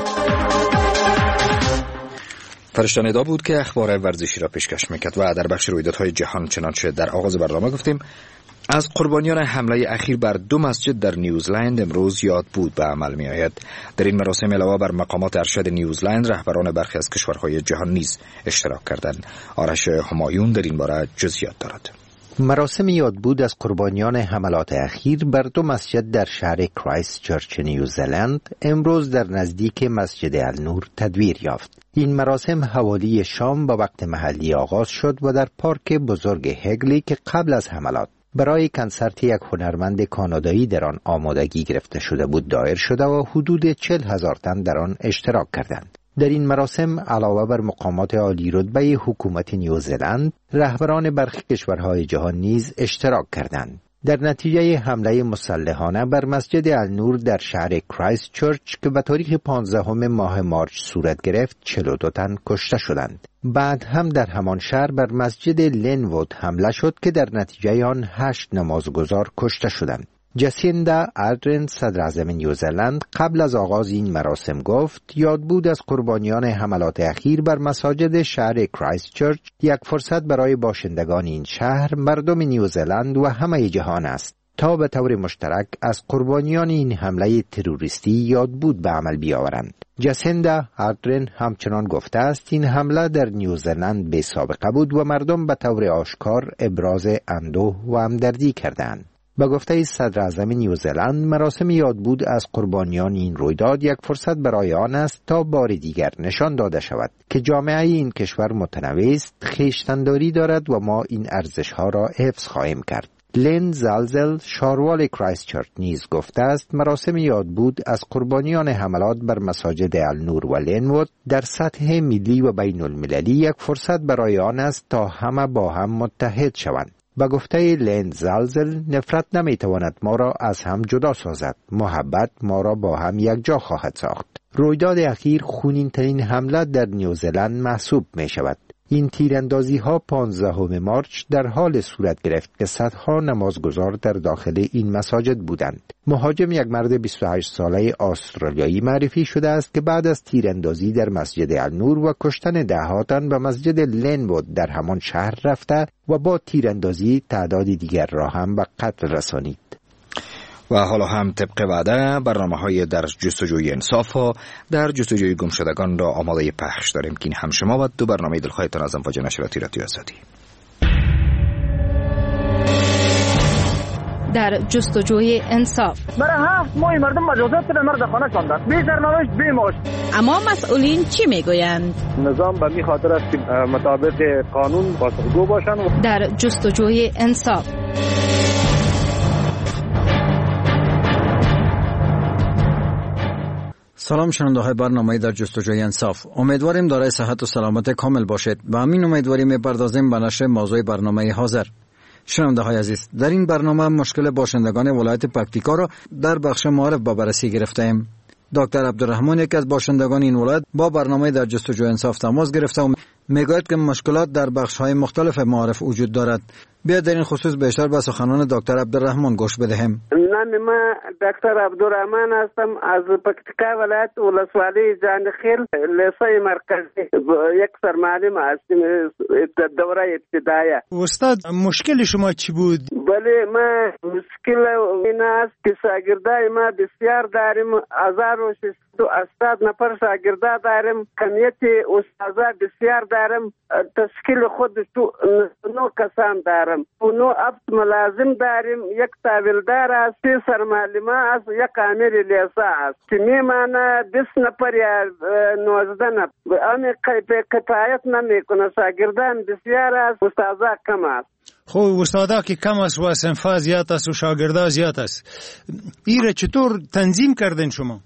فرشته ندا بود که اخبار ورزشی را پیشکش می‌کرد و در بخش رویدادهای جهان چنانچه در آغاز برنامه گفتیم از قربانیان حمله اخیر بر دو مسجد در نیوزلند امروز یاد بود به عمل می آید. در این مراسم علاوه بر مقامات ارشد نیوزلند رهبران برخی از کشورهای جهان نیز اشتراک کردند. آرش همایون در این باره جزئیات دارد. مراسم یادبود از قربانیان حملات اخیر بر دو مسجد در شهر کرایست چرچ نیوزلند امروز در نزدیک مسجد النور تدویر یافت. این مراسم حوالی شام به وقت محلی آغاز شد و در پارک بزرگ هگلی که قبل از حملات برای کنسرت یک هنرمند کانادایی در آن آمادگی گرفته شده بود دایر شده و حدود چهل هزار تن در آن اشتراک کردند. در این مراسم علاوه بر مقامات عالی رتبه حکومت نیوزلند، رهبران برخی کشورهای جهان نیز اشتراک کردند. در نتیجه حمله مسلحانه بر مسجد النور در شهر کرایست چرچ که به تاریخ پانزدهم ماه مارچ صورت گرفت، چهل و دو تن کشته شدند. بعد هم در همان شهر بر مسجد لینوود حمله شد که در نتیجه آن هشت نمازگزار کشته شدند. جسیندا آردرن صدر اعظم نیوزلند قبل از آغاز این مراسم گفت یادبود از قربانیان حملات اخیر بر مساجد شهر کرایست چرچ یک فرصت برای باشندگان این شهر، مردم نیوزلند و همه جهان است تا به طور مشترک از قربانیان این حمله تروریستی یاد بود به عمل بیاورند. جاسیندا آردرن همچنان گفته است این حمله در نیوزلند بی سابقه بود و مردم به طور آشکار ابراز اندوه و همدردی کردند. به گفته صدر اعظم نیوزلند، مراسم یادبود از قربانیان این رویداد یک فرصت برای آن است تا بار دیگر نشان داده شود که جامعه این کشور متنوع است، خویشتن‌داری دارد و ما این ارزش‌ها را حفظ خواهیم کرد. لین زالزل شاروال کرایست چرچ نیز گفته است مراسم یادبود از قربانیان حملات بر مساجد النور و لینوود در سطح ملی و بین المللی یک فرصت برای آن است تا همه با هم متحد شوند. با گفته لین زالزل، نفرت نمیتواند ما را از هم جدا سازد، محبت ما را با هم یک جا خواهد ساخت. رویداد اخیر خونین ترین حمله در نیوزلند محسوب می شود. این تیراندازی ها پانزدهم مارچ در حال صورت گرفت که صدها نمازگزار در داخل این مساجد بودند. مهاجم یک مرد بیست و هشت ساله استرالیایی معرفی شده است که بعد از تیراندازی در مسجد النور و کشتن ده تن به مسجد لینوود در همان شهر رفته و با تیراندازی تعداد دیگر را هم به قتل رسانید. و حالا هم طبق وعده برنامه‌های در جستجوی انصاف ها در جستجوی گمشدگان را آماده پخش داریم که این هم شما و دو برنامه دلخواهتان از امواج نشریاتی رادیو آزادی. در جستجوی انصاف برای هفت ماه مردم مجازات به مرد خانه شاندند، بی سرنوشت بی معاش. اما مسئولین چی میگویند؟ نظام به می خاطر است که مطابق قانون پاسخگو باشند. در جستجوی انصاف سلام شنونده های برنامه در جستجوی انصاف. امیدواریم دارای صحت و سلامت کامل باشید. با همین امیدواری می‌پردازیم به نشر موضوع برنامه حاضر. شنونده های عزیز، در این برنامه مشکل باشندگان ولایت پکتیکا را در بخش معارف با بررسی گرفتیم. دکتر عبدالرحمن یکی از باشندگان این ولایت با برنامه در جستجوی انصاف تماس گرفته و میگوید که مشکلات در بخش‌های مختلف معارف وجود دارد. بیا در این خصوص بیشتر به سخنان دکتر عبدالرحمن گوش بدهیم. نام ما دکتر عبدالرحمن هستم، از پکتیکا ولایت ولسوالی جانخیل لیسه مرکزی یک سرمعلم هستم دوره ابتدایه. استاد مشکل شما چی بود؟ بله، ما مشکل این است که شاگردای ما بسیار داریم، هزار و ششصد و هشتاد نفر شاگردا داریم، کمیت استادا بسیار داریم، تشکیل خود تو نو کسان داریم، نو افت ملازم داریم، یک تاویلدار است، سی سرمعلمه است، یک امیر لیسه است که میمانه بیست نفر یا نوزده نفر. امی کفایت نمیکنه، شاگردان بسیار است، استادا کم است. خب استادا که کم است و صنفا زیاد است و شاگردا زیاد است، ایره چطور تنظیم کردین شما؟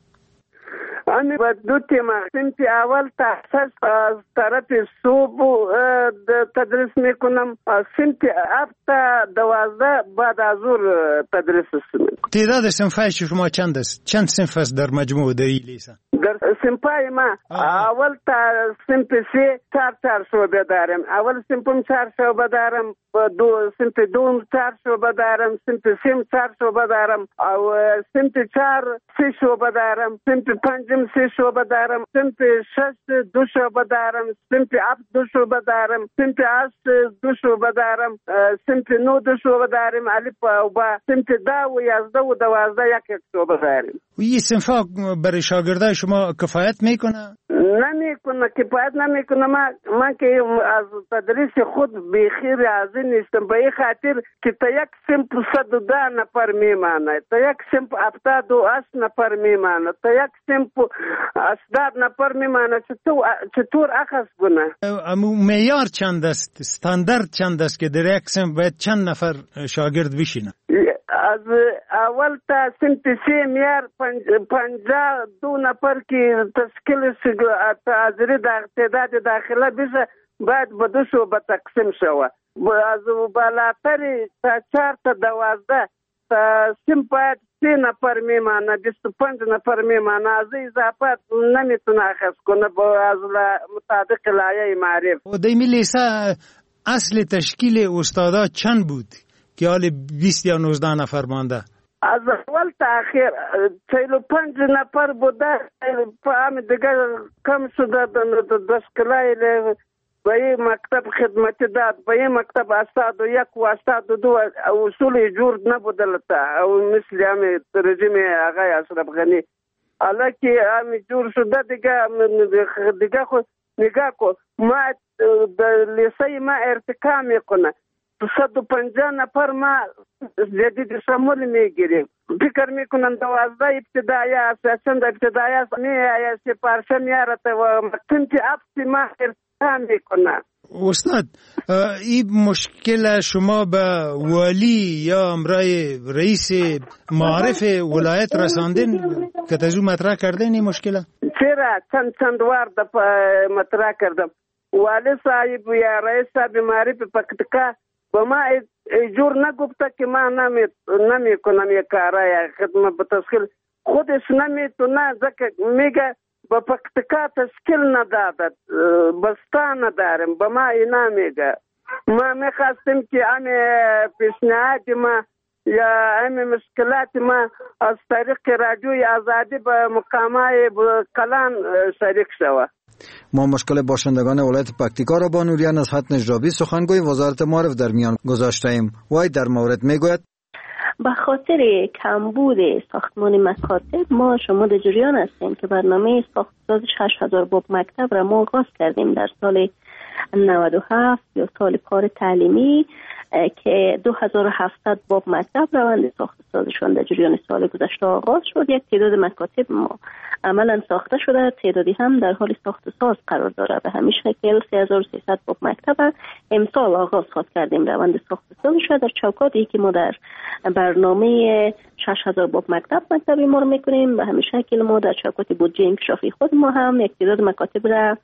امی با دو تیمه، سمت اول تحصیص از طرف صبح تدریس میکنم، سمت هفت دوازده بعد از ظهر تدریس میکنم. تعداد صنفای شما چند است؟ چند صنف است در مجموع در این لیسه؟ در صنفای ما اول تا صنف سه چهار چهار شعبه دارم، اول صنفم چهار شعبه دارم، دو صنف دوم چهار شعبه دارم، صنف سیم چهار شعبه دارم، او صنف چهار سه شعبه دارم، صنف پنجم سه شعبه دارم، صنف شش دو شعبه دارم، صنف هفت دو شعبه دارم، صنف هشت دو شعبه دارم، صنف نو دو شعبه دارم، الف و با، صنف ده و یازده و دوازده یک یک شعبه داریم. و این صنفا برای شاگردای شما کفایت میکنه؟ نمیکنه، کفایت نمیکنه. من من که از تدریس خود بیخی راضی نیستم، به این خاطر که تا یک صنف صد و ده نفر میمانه، تا یک صنف هفتاد و هشت نفر میمانه، تا یک صنف هشتاد نفر میمانه. چطور چطور اخذ کنه؟ معیار چند است؟ استاندارد چند است که در یک صنف باید چند نفر شاگرد بشینه؟ از اول تا صنف سه میار پنجاه دو نفر که تشکیل حاضری تعداد داخله بشه، باید به دو شعبه تقسیم شوه. از بالاتر تا چهار تا دوازده تا صنف باید سه نفر میمانه، بیست و پنج نفر میمانه. از اضافات نمیتونه اخذ کنه از مطابق لایحه معرف. و در لیسه اصل تشکیل استادا چند بود که حال بیست یا نوزده نفر مانده؟ از اول تا آخر چهل و پنج نفر بوده، فهم دیگه کم شده، دشکلای به این مکتب خدمتی داد، به این مکتب استاد و یک و استاد و دو اصول جور نبودلتا او مثل همه رژیم آقای اشرف غنی. حالا که همه جور شده دیگه دیگه خود نگاه کن، ما در لیسه ما ارتقا میکنه صد و پنجاه نفر ما جدید شمول میگیریم. فکر میکنن دوازده ابتدایی اساساً در ابتدایی می سپارشه میارته و مکتن که افتی ما ارتقا میکنه. استاد این مشکل شما به ولی یا امرای رئیس معارف ولایت رساندین که تجو مطرح کردین این مشکل؟ چرا چند چند وار مطرح کردم. والی صاحب یا رئیس صاحب معارف پکتیکا با ما جور نگفته که ما نمی نمی کنم یک کارای خدمت به تشکیل خودش نمیتونه ځکه میگه با پکتیکا تشکیل ندادد بستا ندارم با ما اینا میگه. ما میخواستیم که همه پیشنهاد ما یا همه مشکلات ما از طریق رادیوی آزادی به مقامای کلان شریک شود. ما مشکل باشندگان ولایت پکتیکا را با نوریان نصحت نجابی سخنگوی وزارت معارف در میان گذاشته ایم. وای در مورد میگوید به خاطر کمبود ساختمان مکاتب ما شما در جریان هستیم که برنامه ساخت شش هزار باب مکتب را ما آغاز کردیم در سال نود و هفت یا سال کار تعلیمی که دو هزار و هفتصد باب مکتب روند ساخت سازشان در جریان سال گذشته آغاز شد. یک تعداد مکاتب ما عملا ساخته شده، تعدادی هم در حال ساخت ساز قرار داره. به همین شکل سه هزار و سیصد باب مکتب امسال آغاز خواهد کردیم روند ساخت سازش در چوکاتی که ما در برنامه شش هزار باب مکتب مکتبی ما رو میکنیم. به همین شکل ما در چوکات بودجه انکشافی خود ما هم یک تعداد مکاتب را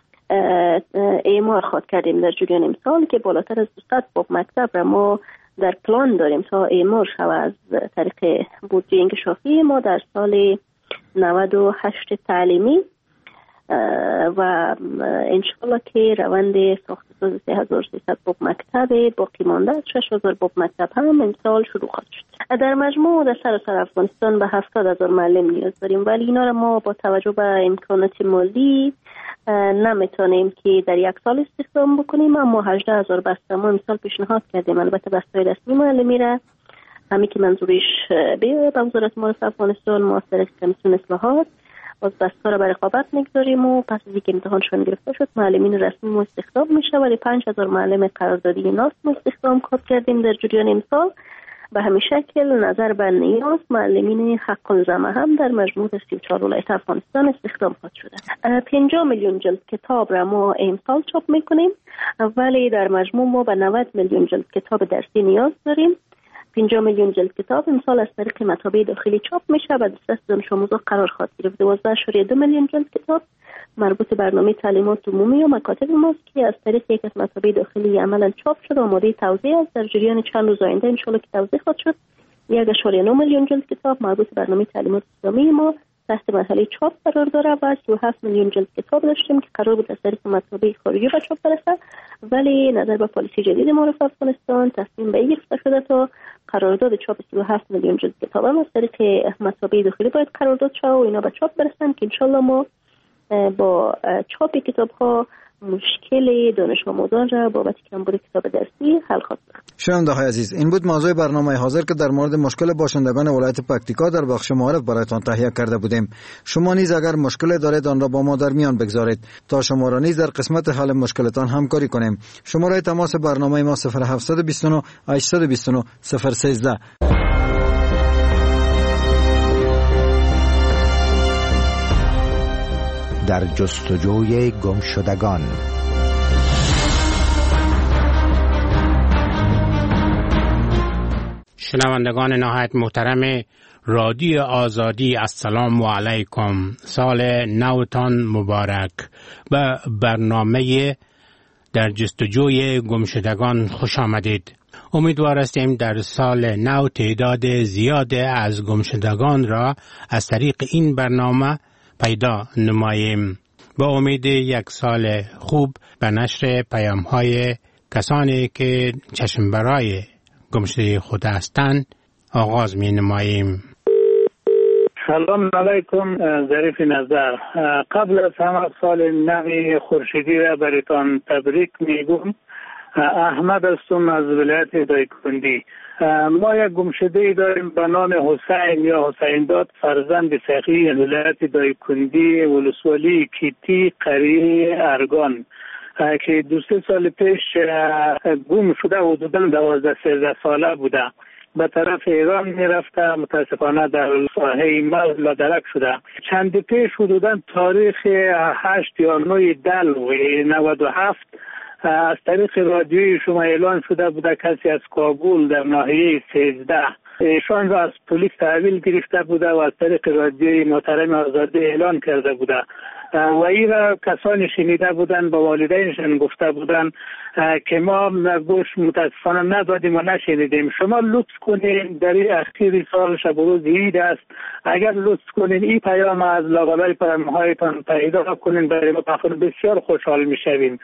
اعمار خواهد کردیم در جریان امسال که بالاتر از دویست باب مکتب را ما در پلان داریم تا اعمار شود از طریق بودجه انکشافی ما در سال نود و هشت تعلیمی و انشالله که روند ساخت ساز سه هزار و سیصد باب مکتب باقی مانده از شش هزار باب مکتب هم امسال شروع خواهد شد. در مجموع در سراسر افغانستان به هفتاد هزار معلم نیاز داریم، ولی اینا را ما با توجه به امکانات مالی نمیتونیم که در یک سال استخدام بکنیم، اما هجده هزار بسته ما امسال پیشنهاد کردیم. البته بسته رسمی معلمی را همین که منظورش به وزارت معارف افغانستان ما از طریق کمیسیون اصلاحات باز بسته را به رقابت میگذاریم و پس از اینکه امتحانشان گرفته شد معلمین رسمی ما استخدام میشه، ولی پنج هزار معلم قراردادی ناس ما استخدام کردیم در جریان امسال. به همین شکل نظر به نیاز معلمین حق الزمه هم در مجموع سی و چهار ولایت افغانستان استخدام خواهد شده. پنجاه میلیون جلد کتاب را ما امسال چاپ میکنیم، ولی در مجموع ما به نود میلیون جلد کتاب درسی نیاز داریم. پنجاه میلیون جلد کتاب امسال از طریق مطابع داخلی چاپ میشه و دسترس دانش آموزان قرار خواهد گرفت. دوازده اشاریه دو میلیون جلد کتاب مربوط به برنامه تعلیمات عمومی و مکاتب ماست که از طریق یک از مطابع داخلی عملا چاپ شده، آماده توزیع است. در جریان چند روز آینده ان شاءالله که توزیع خواهد شد. یک اشاریه نه میلیون جلد کتاب مربوط به برنامه تعلیمات اسلامی ما تحت مرحله چاپ قرار داره و سی و هفت میلیون جلد کتاب داشتیم که قرار بود از طریق مطابع خارجی به چاپ برسه، ولی نظر به پالیسی جدید معارف افغانستان تصمیم به این گرفته شده تا قرارداد چاپ سی و هفت میلیون جلد کتاب هم از طریق مطابع داخلی باید قرارداد شه و اینا به چاپ برسن که انشالله ما با چاپ کتاب ها مشکل دانش آموزان را بابت کمبود کتاب درسی حل خواهد کرد. شنونده های عزیز، این بود موضوع برنامه حاضر که در مورد مشکل باشندگان ولایت پکتیکا در بخش معارف برایتان تهیه کرده بودیم. شما نیز اگر مشکل دارید آن را با ما در میان بگذارید تا شما را نیز در قسمت حل مشکلتان همکاری کنیم. شماره تماس برنامه ما صفر هفت دو نه هشت دو نه صفر یک سه. در جستجوی گمشدگان. شنوندگان نهایت محترم رادیو آزادی، السلام علیکم. سال نوتان مبارک. به برنامه در جستجوی گمشدگان خوش آمدید. امیدوار هستیم در سال نو تعداد زیاد از گمشدگان را از طریق این برنامه پیدا نماییم. با امید یک سال خوب به نشر پیام های کسانی که چشم برای گمشده خود هستند آغاز می نماییم. سلام علیکم ظریف نظر. قبل از همه سال نو خورشیدی را برایتان تبریک میگم. احمد هستم از ولایت دایکنډي. ما یک گمشده داریم به نام حسین یا حسین داد، فرزند سخی ولایت دایکنډي، ولسوالی کیتی، قریه ارگان، که دو سه سال پیش گم شده و حدوداً دوازده سیزده ساله بوده. به طرف ایران می رفته، متاسفانه در ساحه مرز لادرک شده. چند پیش حدوداً تاریخ هشت یا نه دلو نود و هفت از طریق رادیوی شما اعلان شده بوده کسی از کابل در ناحیه سیزده ایشان را از پلیس تحویل گرفته بوده و از طریق رادیوی محترم آزادی اعلان کرده بوده و این را کسانی شنیده بودن با والدینشان گفته بودن که ما گوش متاسفانه ندادیم و نشنیدیم. شما لطف کنین در این اخیر سال شب و روز عید است، اگر لطف کنین این پیام از لاغبر پیام‌هایتان پیدا کنین برای ما بخون بسیار خوشحال میشویم.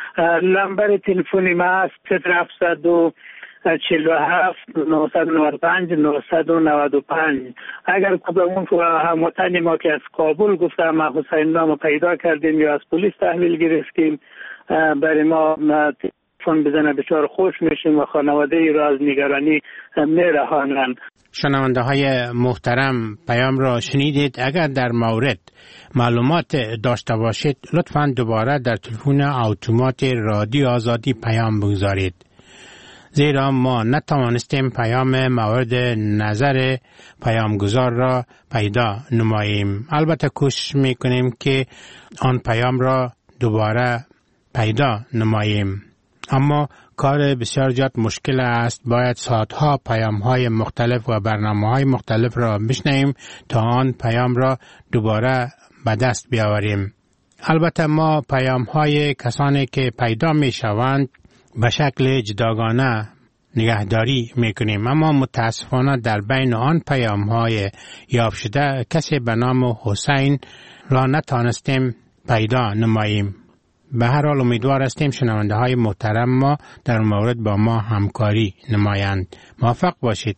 نمبر تلفنی ما است صفر هفتصد و چهل و هفت نهصد و نود و پنج نهصد و نود و پنج. اگر کدامون هموطن ما که از کابل گفته ما حسین نامو پیدا کردیم یا از پلیس تحویل گرفتیم برای ما تلفن بزنه بسیار خوش میشیم و خانواده ای را از نگرانی میرهانند. شنونده های محترم پیام را شنیدید. اگر در مورد معلومات داشته باشید لطفاً دوباره در تلفن اتومات رادیو آزادی پیام بگذارید، زیرا ما نتوانستیم پیام مورد نظر پیامگذار را پیدا نماییم. البته کوشش میکنیم که آن پیام را دوباره پیدا نماییم، اما کار بسیار زیاد مشکل است. باید ساعتها پیام های مختلف و برنامه های مختلف را بشنویم تا آن پیام را دوباره به دست بیاوریم. البته ما پیام های کسانی که پیدا می شوند به شکل جداگانه نگهداری می کنیم، اما متاسفانه در بین آن پیام های یافت شده کسی به نام حسین را نتانستیم پیدا نماییم. به هر حال امیدوار هستیم شنونده های محترم ما در مورد با ما همکاری نمایند. موفق باشید.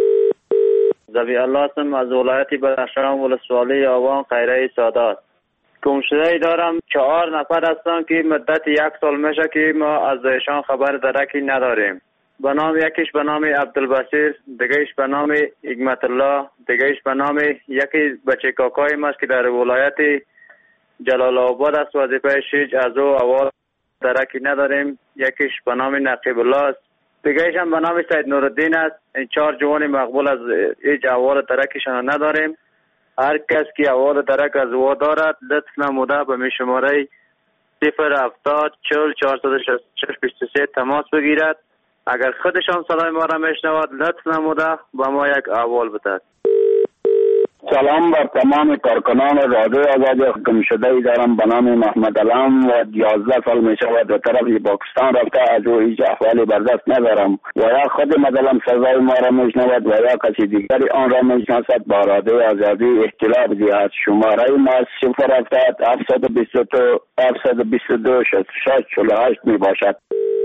ذبیح الله هستم از ولایت بدخشان، ولسوالی آوان، خیره سادات. گمشده دارم چهار نفر هستن که مدت یک سال میشه که ما از ایشان خبر درکی نداریم. به نام یکیش به نام عبدالبصیر، دیگهش به نام حکمت الله، دیگهش به نام یکی بچه کاکای ماست که در ولایت جلال آباد است، وظیفه شیج از او اول درکی نداریم. یکیش به نام نقیب الله است، دیگهش هم به نام سید نورالدین است. این چهار جوان مقبول از هیچ اول درکشان نداریم. هر کس که اول درک از او دارد لطف نموده به می شماره صفر هفتاد چهل چهارصد و شصت و شش بیست و سه تماس بگیرد. اگر خودشان صدای ما را میشنود لطف نموده به ما یک احوال بدهد. سلام بر تمام کارکنان رادیو آزادی. گمشده ای دارم به نام محمد علم و یازده سال می شود به طرف پاکستان رفته، از او هیچ احوالی بر دست ندارم و یا خود مدلم سزای ما را میشنود و یا کسی دیگری آن را میشناسد با رادیو آزادی اطلاع بدهد. شماره ما صفر هفتاد هفتصد و بیست و دو هفتصد و بیست و دو شصت و شش چهل و هشت می باشد.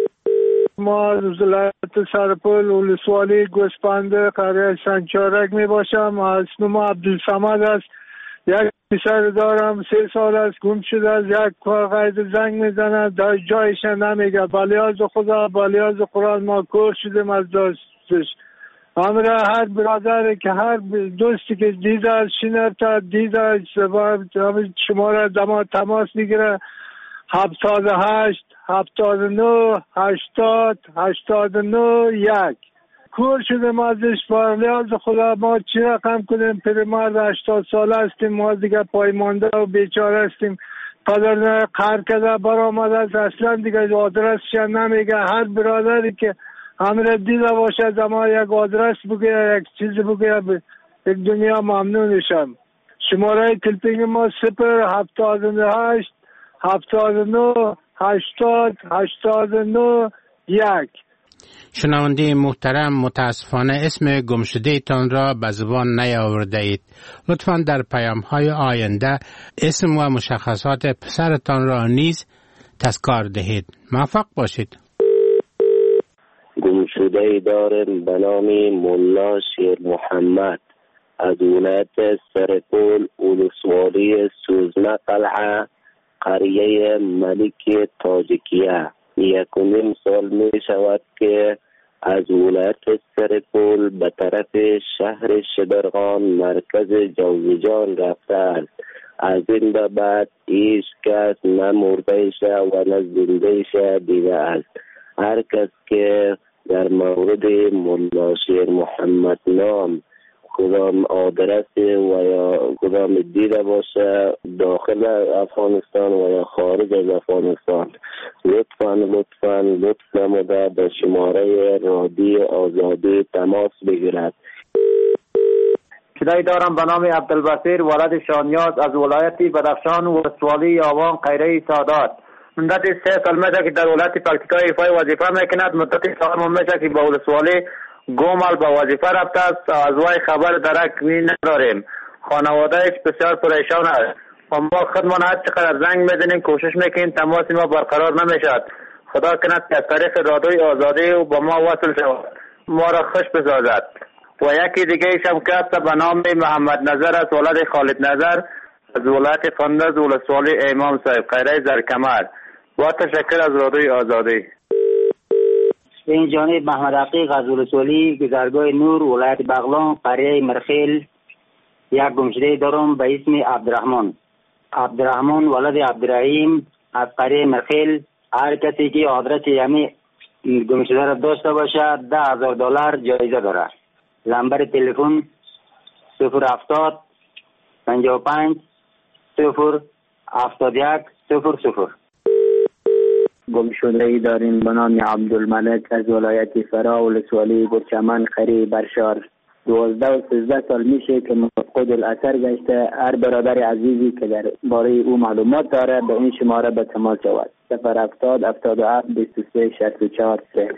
ما از ولایت سرپل ولسوالی گوسپنده قریه سنچارک می باشم. اسم ما عبدالصمد است. یک پسر دارم سه سال است گم شده است. یک قید زنگ می زند در جایش نمیگه. بلیاز خدا بلیاز قرآن ما کور شدیم از دستش. همرا هر برادر که هر دوستی که دیده است شنفته دیده است شما را دما تماس میگیره. هفتاد و هشت هفتاد و نه هشتاد هشتاد و نه یک کور شدیم ازش. برلیاز خدا ما چی رقم کنیم؟ پیرمرد هشتاد ساله هستیم ما دیگه پایمانده و بیچاره هستیم. پدر قهر کرده برآمده است اصلا دیگه آدرسش نمیگه. هر برادری که همه دیده باشه دما یک آدرس بگه یک چیز بگه یک دنیا ممنونشم. شماره تلفن ما صفر هفتاد و هشت هفتاد و نه هشتاد هشتاد و نه یک. شنونده محترم متاسفانه اسم گمشده تان را به زبان نیاورده اید. لطفاً در پیام های آینده اسم و مشخصات پسرتان را نیز تذکار دهید. موفق باشید. گمشده دارم به نام ملا شیر محمد. از ولایت سرپول ولسوالی سوزمه قلعه قریه ملک تاجیکیه. یک و نیم سال می شود که از ولایت سرپول به طرف شهر شبرغان مرکز جوزجان رفته است. از این به بعد هیچ کس نه مرده شه و نه زنده شه دیده است. هر کس که در مورد ملا شیر محمد نام کدام آدرس و یا کدام دیده باشه داخل افغانستان و یا خارج از افغانستان لطفاً لطفاً لطف نموده به شماره رادیو آزادی تماس بگیرد. صدای دارم به نام عبدالبصیر ولد شانیاز از ولایت بدخشان و ولسوالی آوان قیره سادات. مدت سه سال میشه که در ولایت پکتیکا ایفای وظیفه میکند. مدت چهار ماه میشه که به ولسوالی گومال به وظیفه رفته است. از وی خبر درک می نداریم. خانوادهش بسیار پریشان است. و ما خودمان هر چقدر زنگ میزنیم کوشش میکنیم تماس ما برقرار نمیشد. خدا کند که از طریق رادیوی آزادی و با ما وصل شود ما را خوش بسازد. و یکی دیگه ایشم کس به نام محمد نظر است ولد خالد نظر از ولایت فندز ولسوالی امام صاحب قیره زرکمر. و تشکر از رادیوی آزادی. این جانب محمد عقیق از ولسوالی گذرگاه نور ولایت بغلان قریه مرخیل یک گمشده دارم به اسم عبدالرحمن. عبدالرحمن ولد عبدالرحیم از قریه مرخیل. هر کسی که آدرس یعنی گمشده را داشته باشد ده هزار دلار جایزه دارد. نمبر تلفن صفر هفتاد پنجاه و پنج صفر هفتاد یک صفر صفر. گمشده ای داریم به نام عبدالملک از ولایت فرا ولسوالی برچمن قری برشار. دوازده و سیزده سال میشه که مفقود الاثر گشته. هر برادر عزیزی که در باره او معلومات داره به این شماره به تماس شود. صفر هفتاد هفتاد و هفت بیست و سه شصت و چهار سه.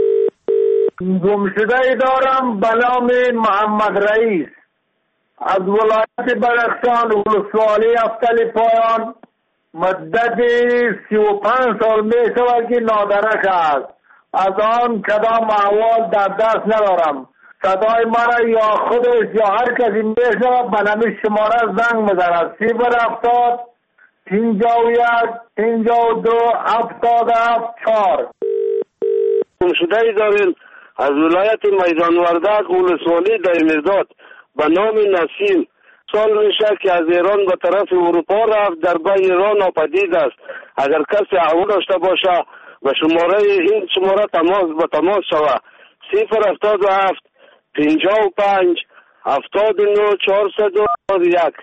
گمشده ای دارم به نام محمد رئیس از ولایت بدخشان ولسوالی افتل پایان. مدت سی و پنج سال می شود که نادرک است. از آن کدام احوال در دست ندارم. صدای مرا یا خودش یا هر کسی می شود به نام شماره زنگ میزند. صفر هفتاد پنجاه و یک پنجاه و دو هفتاد هفت چهار. گمشده ای داریم از ولایت میدان وردک ولسوالی دایمیرداد به نام نسیم. سال میشه که از ایران به طرف اروپا رفت در به ایران ناپدید است. اگر کسی احوال داشته باشه به شماره این شماره تماس به تماس شود. صفر هفتاد و هفت پنجاه و پنج هفتاد و نه چهارصد و یک.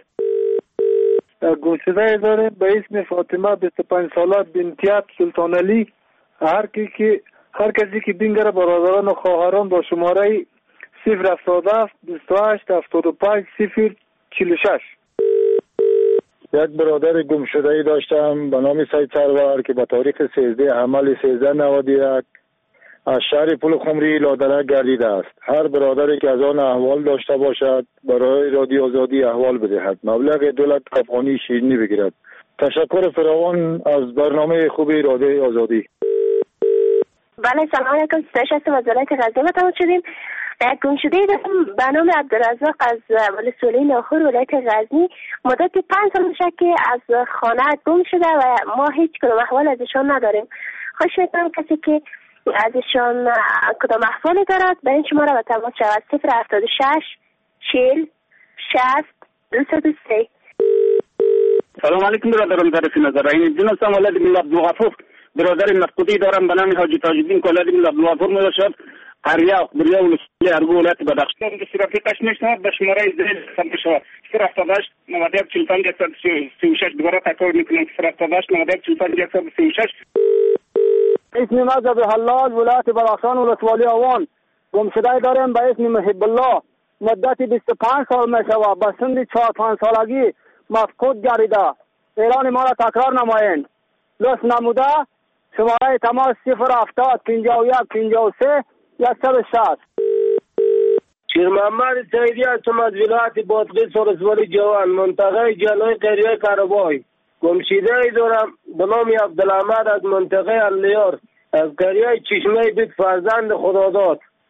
گمشده داریم به اسم فاطمه بیست و پنج ساله بنتیت سلطان علی. هر کی که هر کسی که بینگره برادران و خواهران با شماره صفر هفتاد و هفت بیست و هشت هفتاد و پنج صفر چهل و شش. یک برادر گم شده ای داشتم به نام سید سرور که به تاریخ سیزده حمل سیزده نود و یک از شهر پل خمری لادرک گردیده است. هر برادری که از آن احوال داشته باشد برای رادیو آزادی احوال بدهد. مبلغ دولت افغانی شیرینی بگیرد. تشکر فراوان از برنامه خوبی رادیو آزادی. بله سلام علیکم. سرش هستم از ولایت غزنی متوجه شدیم. گم شده دارم به نام عبدالرزاق از ولسوالی ناخور ولایت غزنی. مدت پنج سال میشه که از خانه گم شده و ما هیچ کدام احوال ازشان نداریم. خوش میکنم کسی که ازشان کدام احوالی دارد به این شماره به تماس شود. صفر هفتاد و شش چهل شصت دویست و سه. سلام علیکم برادران طرف نظر این دین هستم ولد من عبدالغفور. برادر مفقودی دارم به نام حاجی تاج الدین کلادی من عبدالغفور میباشد. قریه اخبریه ولسوالی ارگو ولایت بدخشان. رفیقش میشنود به شماره زیر سمت شود. صفر هفتاد و هشت نود و یک چهل و پنج صد و سی و شش. دوباره تکرار میکنم. صفر هفتاد و هشت نود و یک چهل و پنج صد و سی و شش. اسم مذهب حلاج ولایت بدخشان ولسوالی آوان. گمشده داریم به اسم محب الله. مدت بیست و پنج سال میشود. به سن چهار پنج سالگی مفقود گردیده. ایران ما را تکرار نمایند. لطف نموده شماره تماس صفر هفتاد پنجاه و یک پنجاه و سه صد و شصت. شیر محمد سیدی هستم از ولایت بادغیس ولسوالی جوان منطقه جلوی قریه کارابای. گمشده ای دارم به نام عبدالحمد از منطقه الیار از قریه چشمه بیت فرزند خداداد.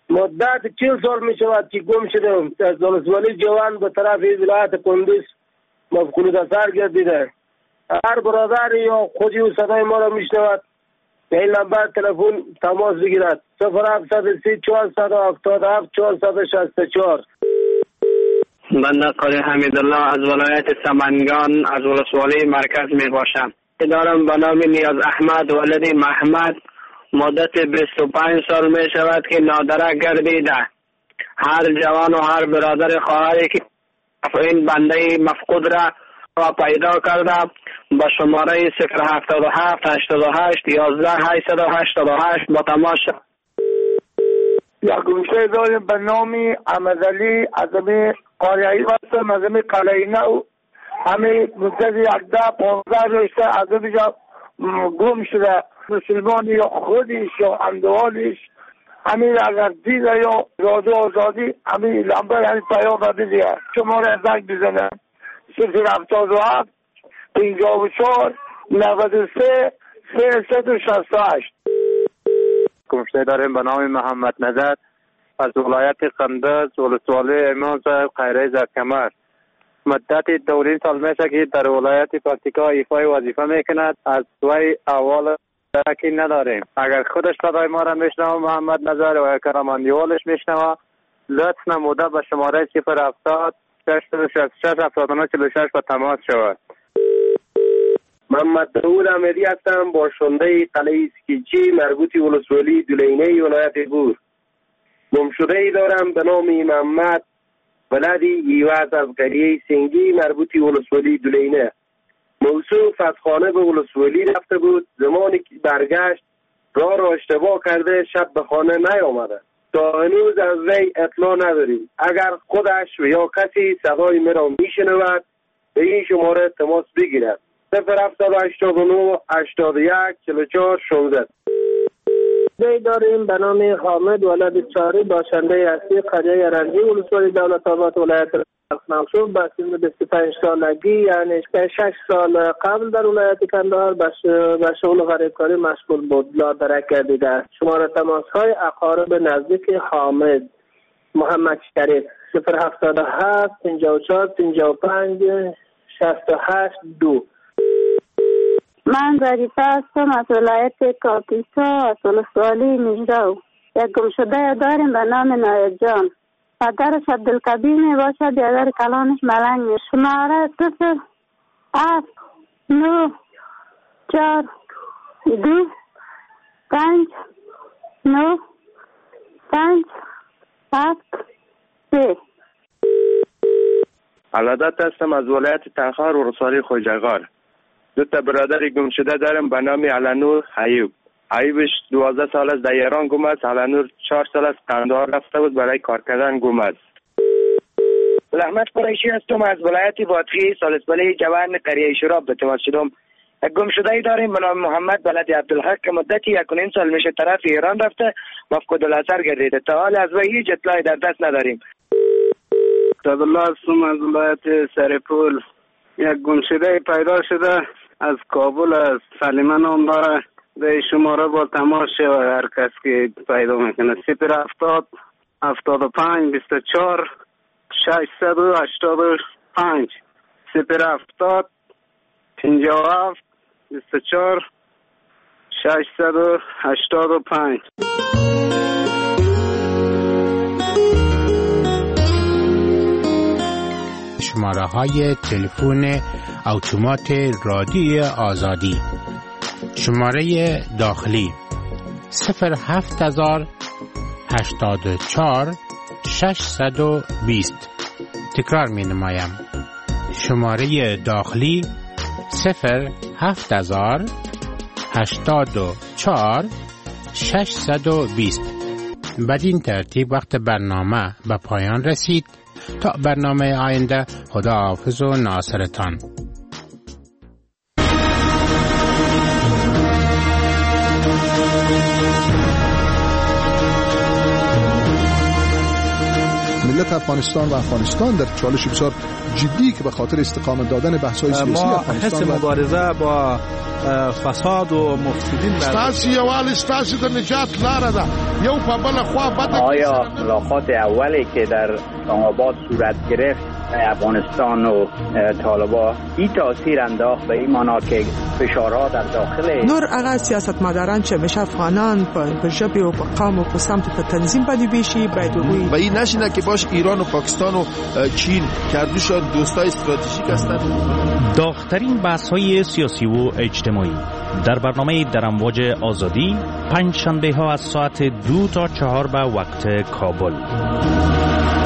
مدت چهل سال می شود که گم شدم. از ولسوالی جوان به طرف ولایت کندوز مفقود اثر گردیده. هر برادر یا خودی و صدای ما را می شنود به این نمبر تلفن تماس بگیرد. صفر هفتصد و سی چهارصد و هفتاد و هفت چهارصد و شصت و چهار. بنده قاری حمیدالله از ولایت سمنگان از ولسوالی مرکز می باشم. دارم به نام نیاز احمد ولدی محمد. مدت بیست و پنج سال می شود که نادرک گردیده. هر جوان و هر برادر خواهری که این بنده مفقود را و پیدا کرده با شماره صفر هفتاد و هفت هشتاد و هشت یازده هشتصد و هشتاد و هشت با تماس شد. یک گمشده داریم به نام احمدعلی از امی قاریایی هستم، از امی قلعه نو. همین مدت یکده پانزده رشته از امی جا گم شده. مسلمانی یا خودش یا اندوالش همین اگر دیده یا رادیو آزادی همین لمبه یعنی پیام را دیده شماره زنگ بزنه صفر هفتاد و هفت پنجاه و چهار نود و سه سیصد و شصت و هشت. گمشده داریم به نام محمد نجات از ولایت قندز ولسوالی امام صاحب خیره زرکمر. مدت دورین سال میشه که در ولایت پکتیکا ایفای وظیفه میکند. از وی اول درکی نداریم. اگر خودش صدای ما را میشنوه محمد نظر و کرماندیوالش میشنوه لطف نموده به شماره صفر هفتاد ششصد و شصت و شش هفتاد و نه چهل و شش با تماس شود. محمد داود احمدی هستم، باشنده قلعه اسکیچی مربوط ولسوالی دولینه ولایت بور. گمشده ای دارم به نام محمد ولدی ایواز از قریه سنگی مربوط ولسوالی دولینه. موصوف از خانه به ولسوالی رفته بود. زمانی که برگشت راه را اشتباه کرده شب به خانه نیامده. تا هنوز از وی اطلاع نداریم. اگر خودش و یا کسی صدای مرا میشنود به این شماره تماس بگیرد. صفر هفتاد و هشتاد و نه هشتاد و یک چهل و چهار شانزده. دی داریم به نام حامد ولد چاری باشنده اصلی قریه رنجی ولسوالی دولت آباد ولایت مخصوص با سن بیست و پنج سالگی یعنی شش سال قبل در ولایت کندهار به شغل غریبکاری مشغول بود. لادرک گردیده. شماره تماس های اقارب نزدیک حامد محمد شریف صفر هفتاد و هفت پنجاه و چهار پنجاه و پنج شصت و هشت دو. من ظریفه هستم از ولایت کاپیسا از ولسوالی مجرو. یک گمشده داریم به نام نایب جان. پدرش عبدالکبیر می باشد. بیادر کلانش ملنگ می. شماره صفر هفت نو چار دو پنج نو پنج هفت سه. علادت هستم از ولایت تنخار و ولسوالی خوجغار. دو تا برادر گم شده دارم به نام علنور ایوب. ایوبش دوازده سال است در ایران گم است. علنور چهار سال است قندهار رفته بود برای کار کردن گم است. احمد قریشی هستم از ولایت بادغیس ولسوالی جوان قریه شراب به تماس شدم. یک گم شده ای داریم به نام محمد بلد عبدالحق که مدتی یک و نیم سال میشه طرف ایران رفته مفقود الاثر گردیده. تا حال از وی هیچ اطلاعی در دست نداریم. عبدالله هستم از ولایت سرپول. یک گم شده پیدا شده از کابل از سلیمه نام داره. به شماره با تماس شود هر کس که پیدا میکنه. صفر هفتاد هفتاد و پنج بیست و چهار ششصد و هشتاد و پنج صفر هفتاد پنجاه و هفت بیست و چهار ششصد و هشتاد و پنج. شماره های تلفن اتومات رادیو آزادی. شماره داخلی صفر هفت هزار هشتاد و چهار ششصد و بیست. تکرار می نمایم. شماره داخلی صفر هفت هزار هشتاد و چهار ششصد و بیست. بدین ترتیب وقت برنامه به پایان رسید. تا برنامه آینده خدا حافظ و ناصرتان. ملت وضعیت افغانستان و افغانستان در چالش بسیار جدی که به خاطر استقامت دادن بحث‌های سیاسی افغانستان ما حس مبارزه با فساد و مفسدین ستاسي یوال ستاسي د نجات لاره ده یو په بل خوا بد. آیا ملاقات اولی که در آباد صورت گرفت افغانستان و طالبان این تاثیر انداخت به این معنا که فشارها در داخل نور هغه سیاستمداران چې مشه افغانان په ژبه او په قوم او په سمت په تنظیم باندې بشي باید وي و این نشینه که باش ایران و پاکستان و چین کردوشان دوستای استراتژیک هستند. داغ‌ترین بحث‌های سیاسی و اجتماعی در برنامه در امواج آزادی پنج شنبه ها از ساعت دو تا چهار به وقت کابل.